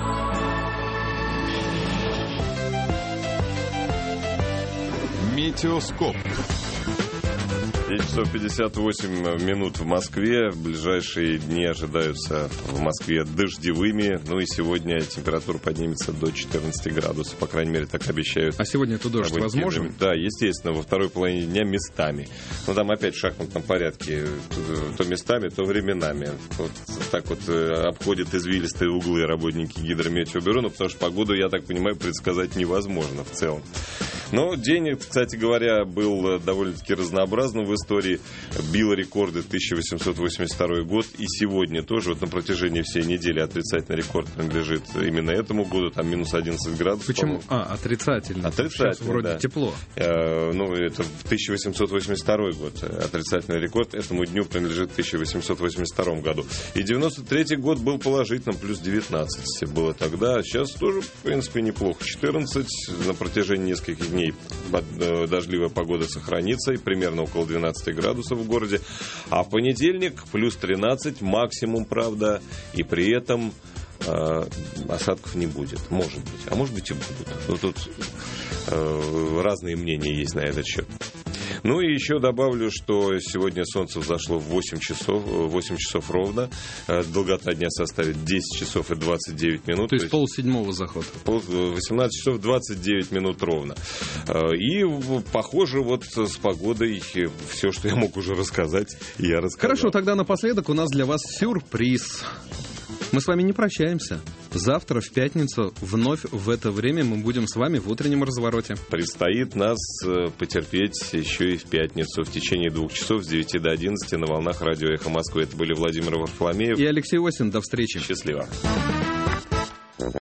Метеоскоп. девять часов пятьдесят восемь минут в Москве. В ближайшие дни ожидаются в Москве дождевыми. Ну и сегодня температура поднимется до четырнадцати градусов. По крайней мере, так обещают. А сегодня это дождь возможен? Да, естественно, во второй половине дня местами. Но там опять в шахматном порядке. То местами, то временами. Вот так вот обходят извилистые углы работники Гидрометеобюро. Ну, потому что погоду, я так понимаю, предсказать невозможно в целом. Но день, кстати говоря, был довольно-таки разнообразным в истории. Бил рекорды тысяча восемьсот восемьдесят второй год. И сегодня тоже вот на протяжении всей недели отрицательный рекорд принадлежит именно этому году. Там минус одиннадцать градусов. Почему? А, отрицательный. Отрицательный, сейчас вроде да. тепло. Э, ну, это тысяча восемьсот восемьдесят второй год. Отрицательный рекорд этому дню принадлежит в тысяча восемьсот восемьдесят втором году. И девяносто третий год был положительным. Плюс девятнадцать было тогда. Сейчас тоже, в принципе, неплохо. четырнадцать. На протяжении нескольких дней дождливая погода сохранится, и примерно около двенадцати градусов в городе. А в понедельник плюс тринадцать, максимум, правда, и при этом э, осадков не будет. Может быть. А может быть и будут. Но тут э, разные мнения есть на этот счет. Ну и еще добавлю, что сегодня солнце взошло в восемь часов, восемь часов ровно. Долгота дня составит десять часов и двадцать девять минут. То есть, то есть полседьмого захода. восемнадцать часов двадцать девять минут ровно. И похоже, вот с погодой все, что я мог уже рассказать, я рассказал. Хорошо, тогда напоследок у нас для вас сюрприз. Мы с вами не прощаемся. Завтра, в пятницу, вновь в это время мы будем с вами в утреннем развороте. Предстоит нас потерпеть еще и в пятницу в течение двух часов с девяти до одиннадцати на волнах радио «Эхо Москвы». Это были Владимир Варфоломеев и Алексей Осин. До встречи. Счастливо.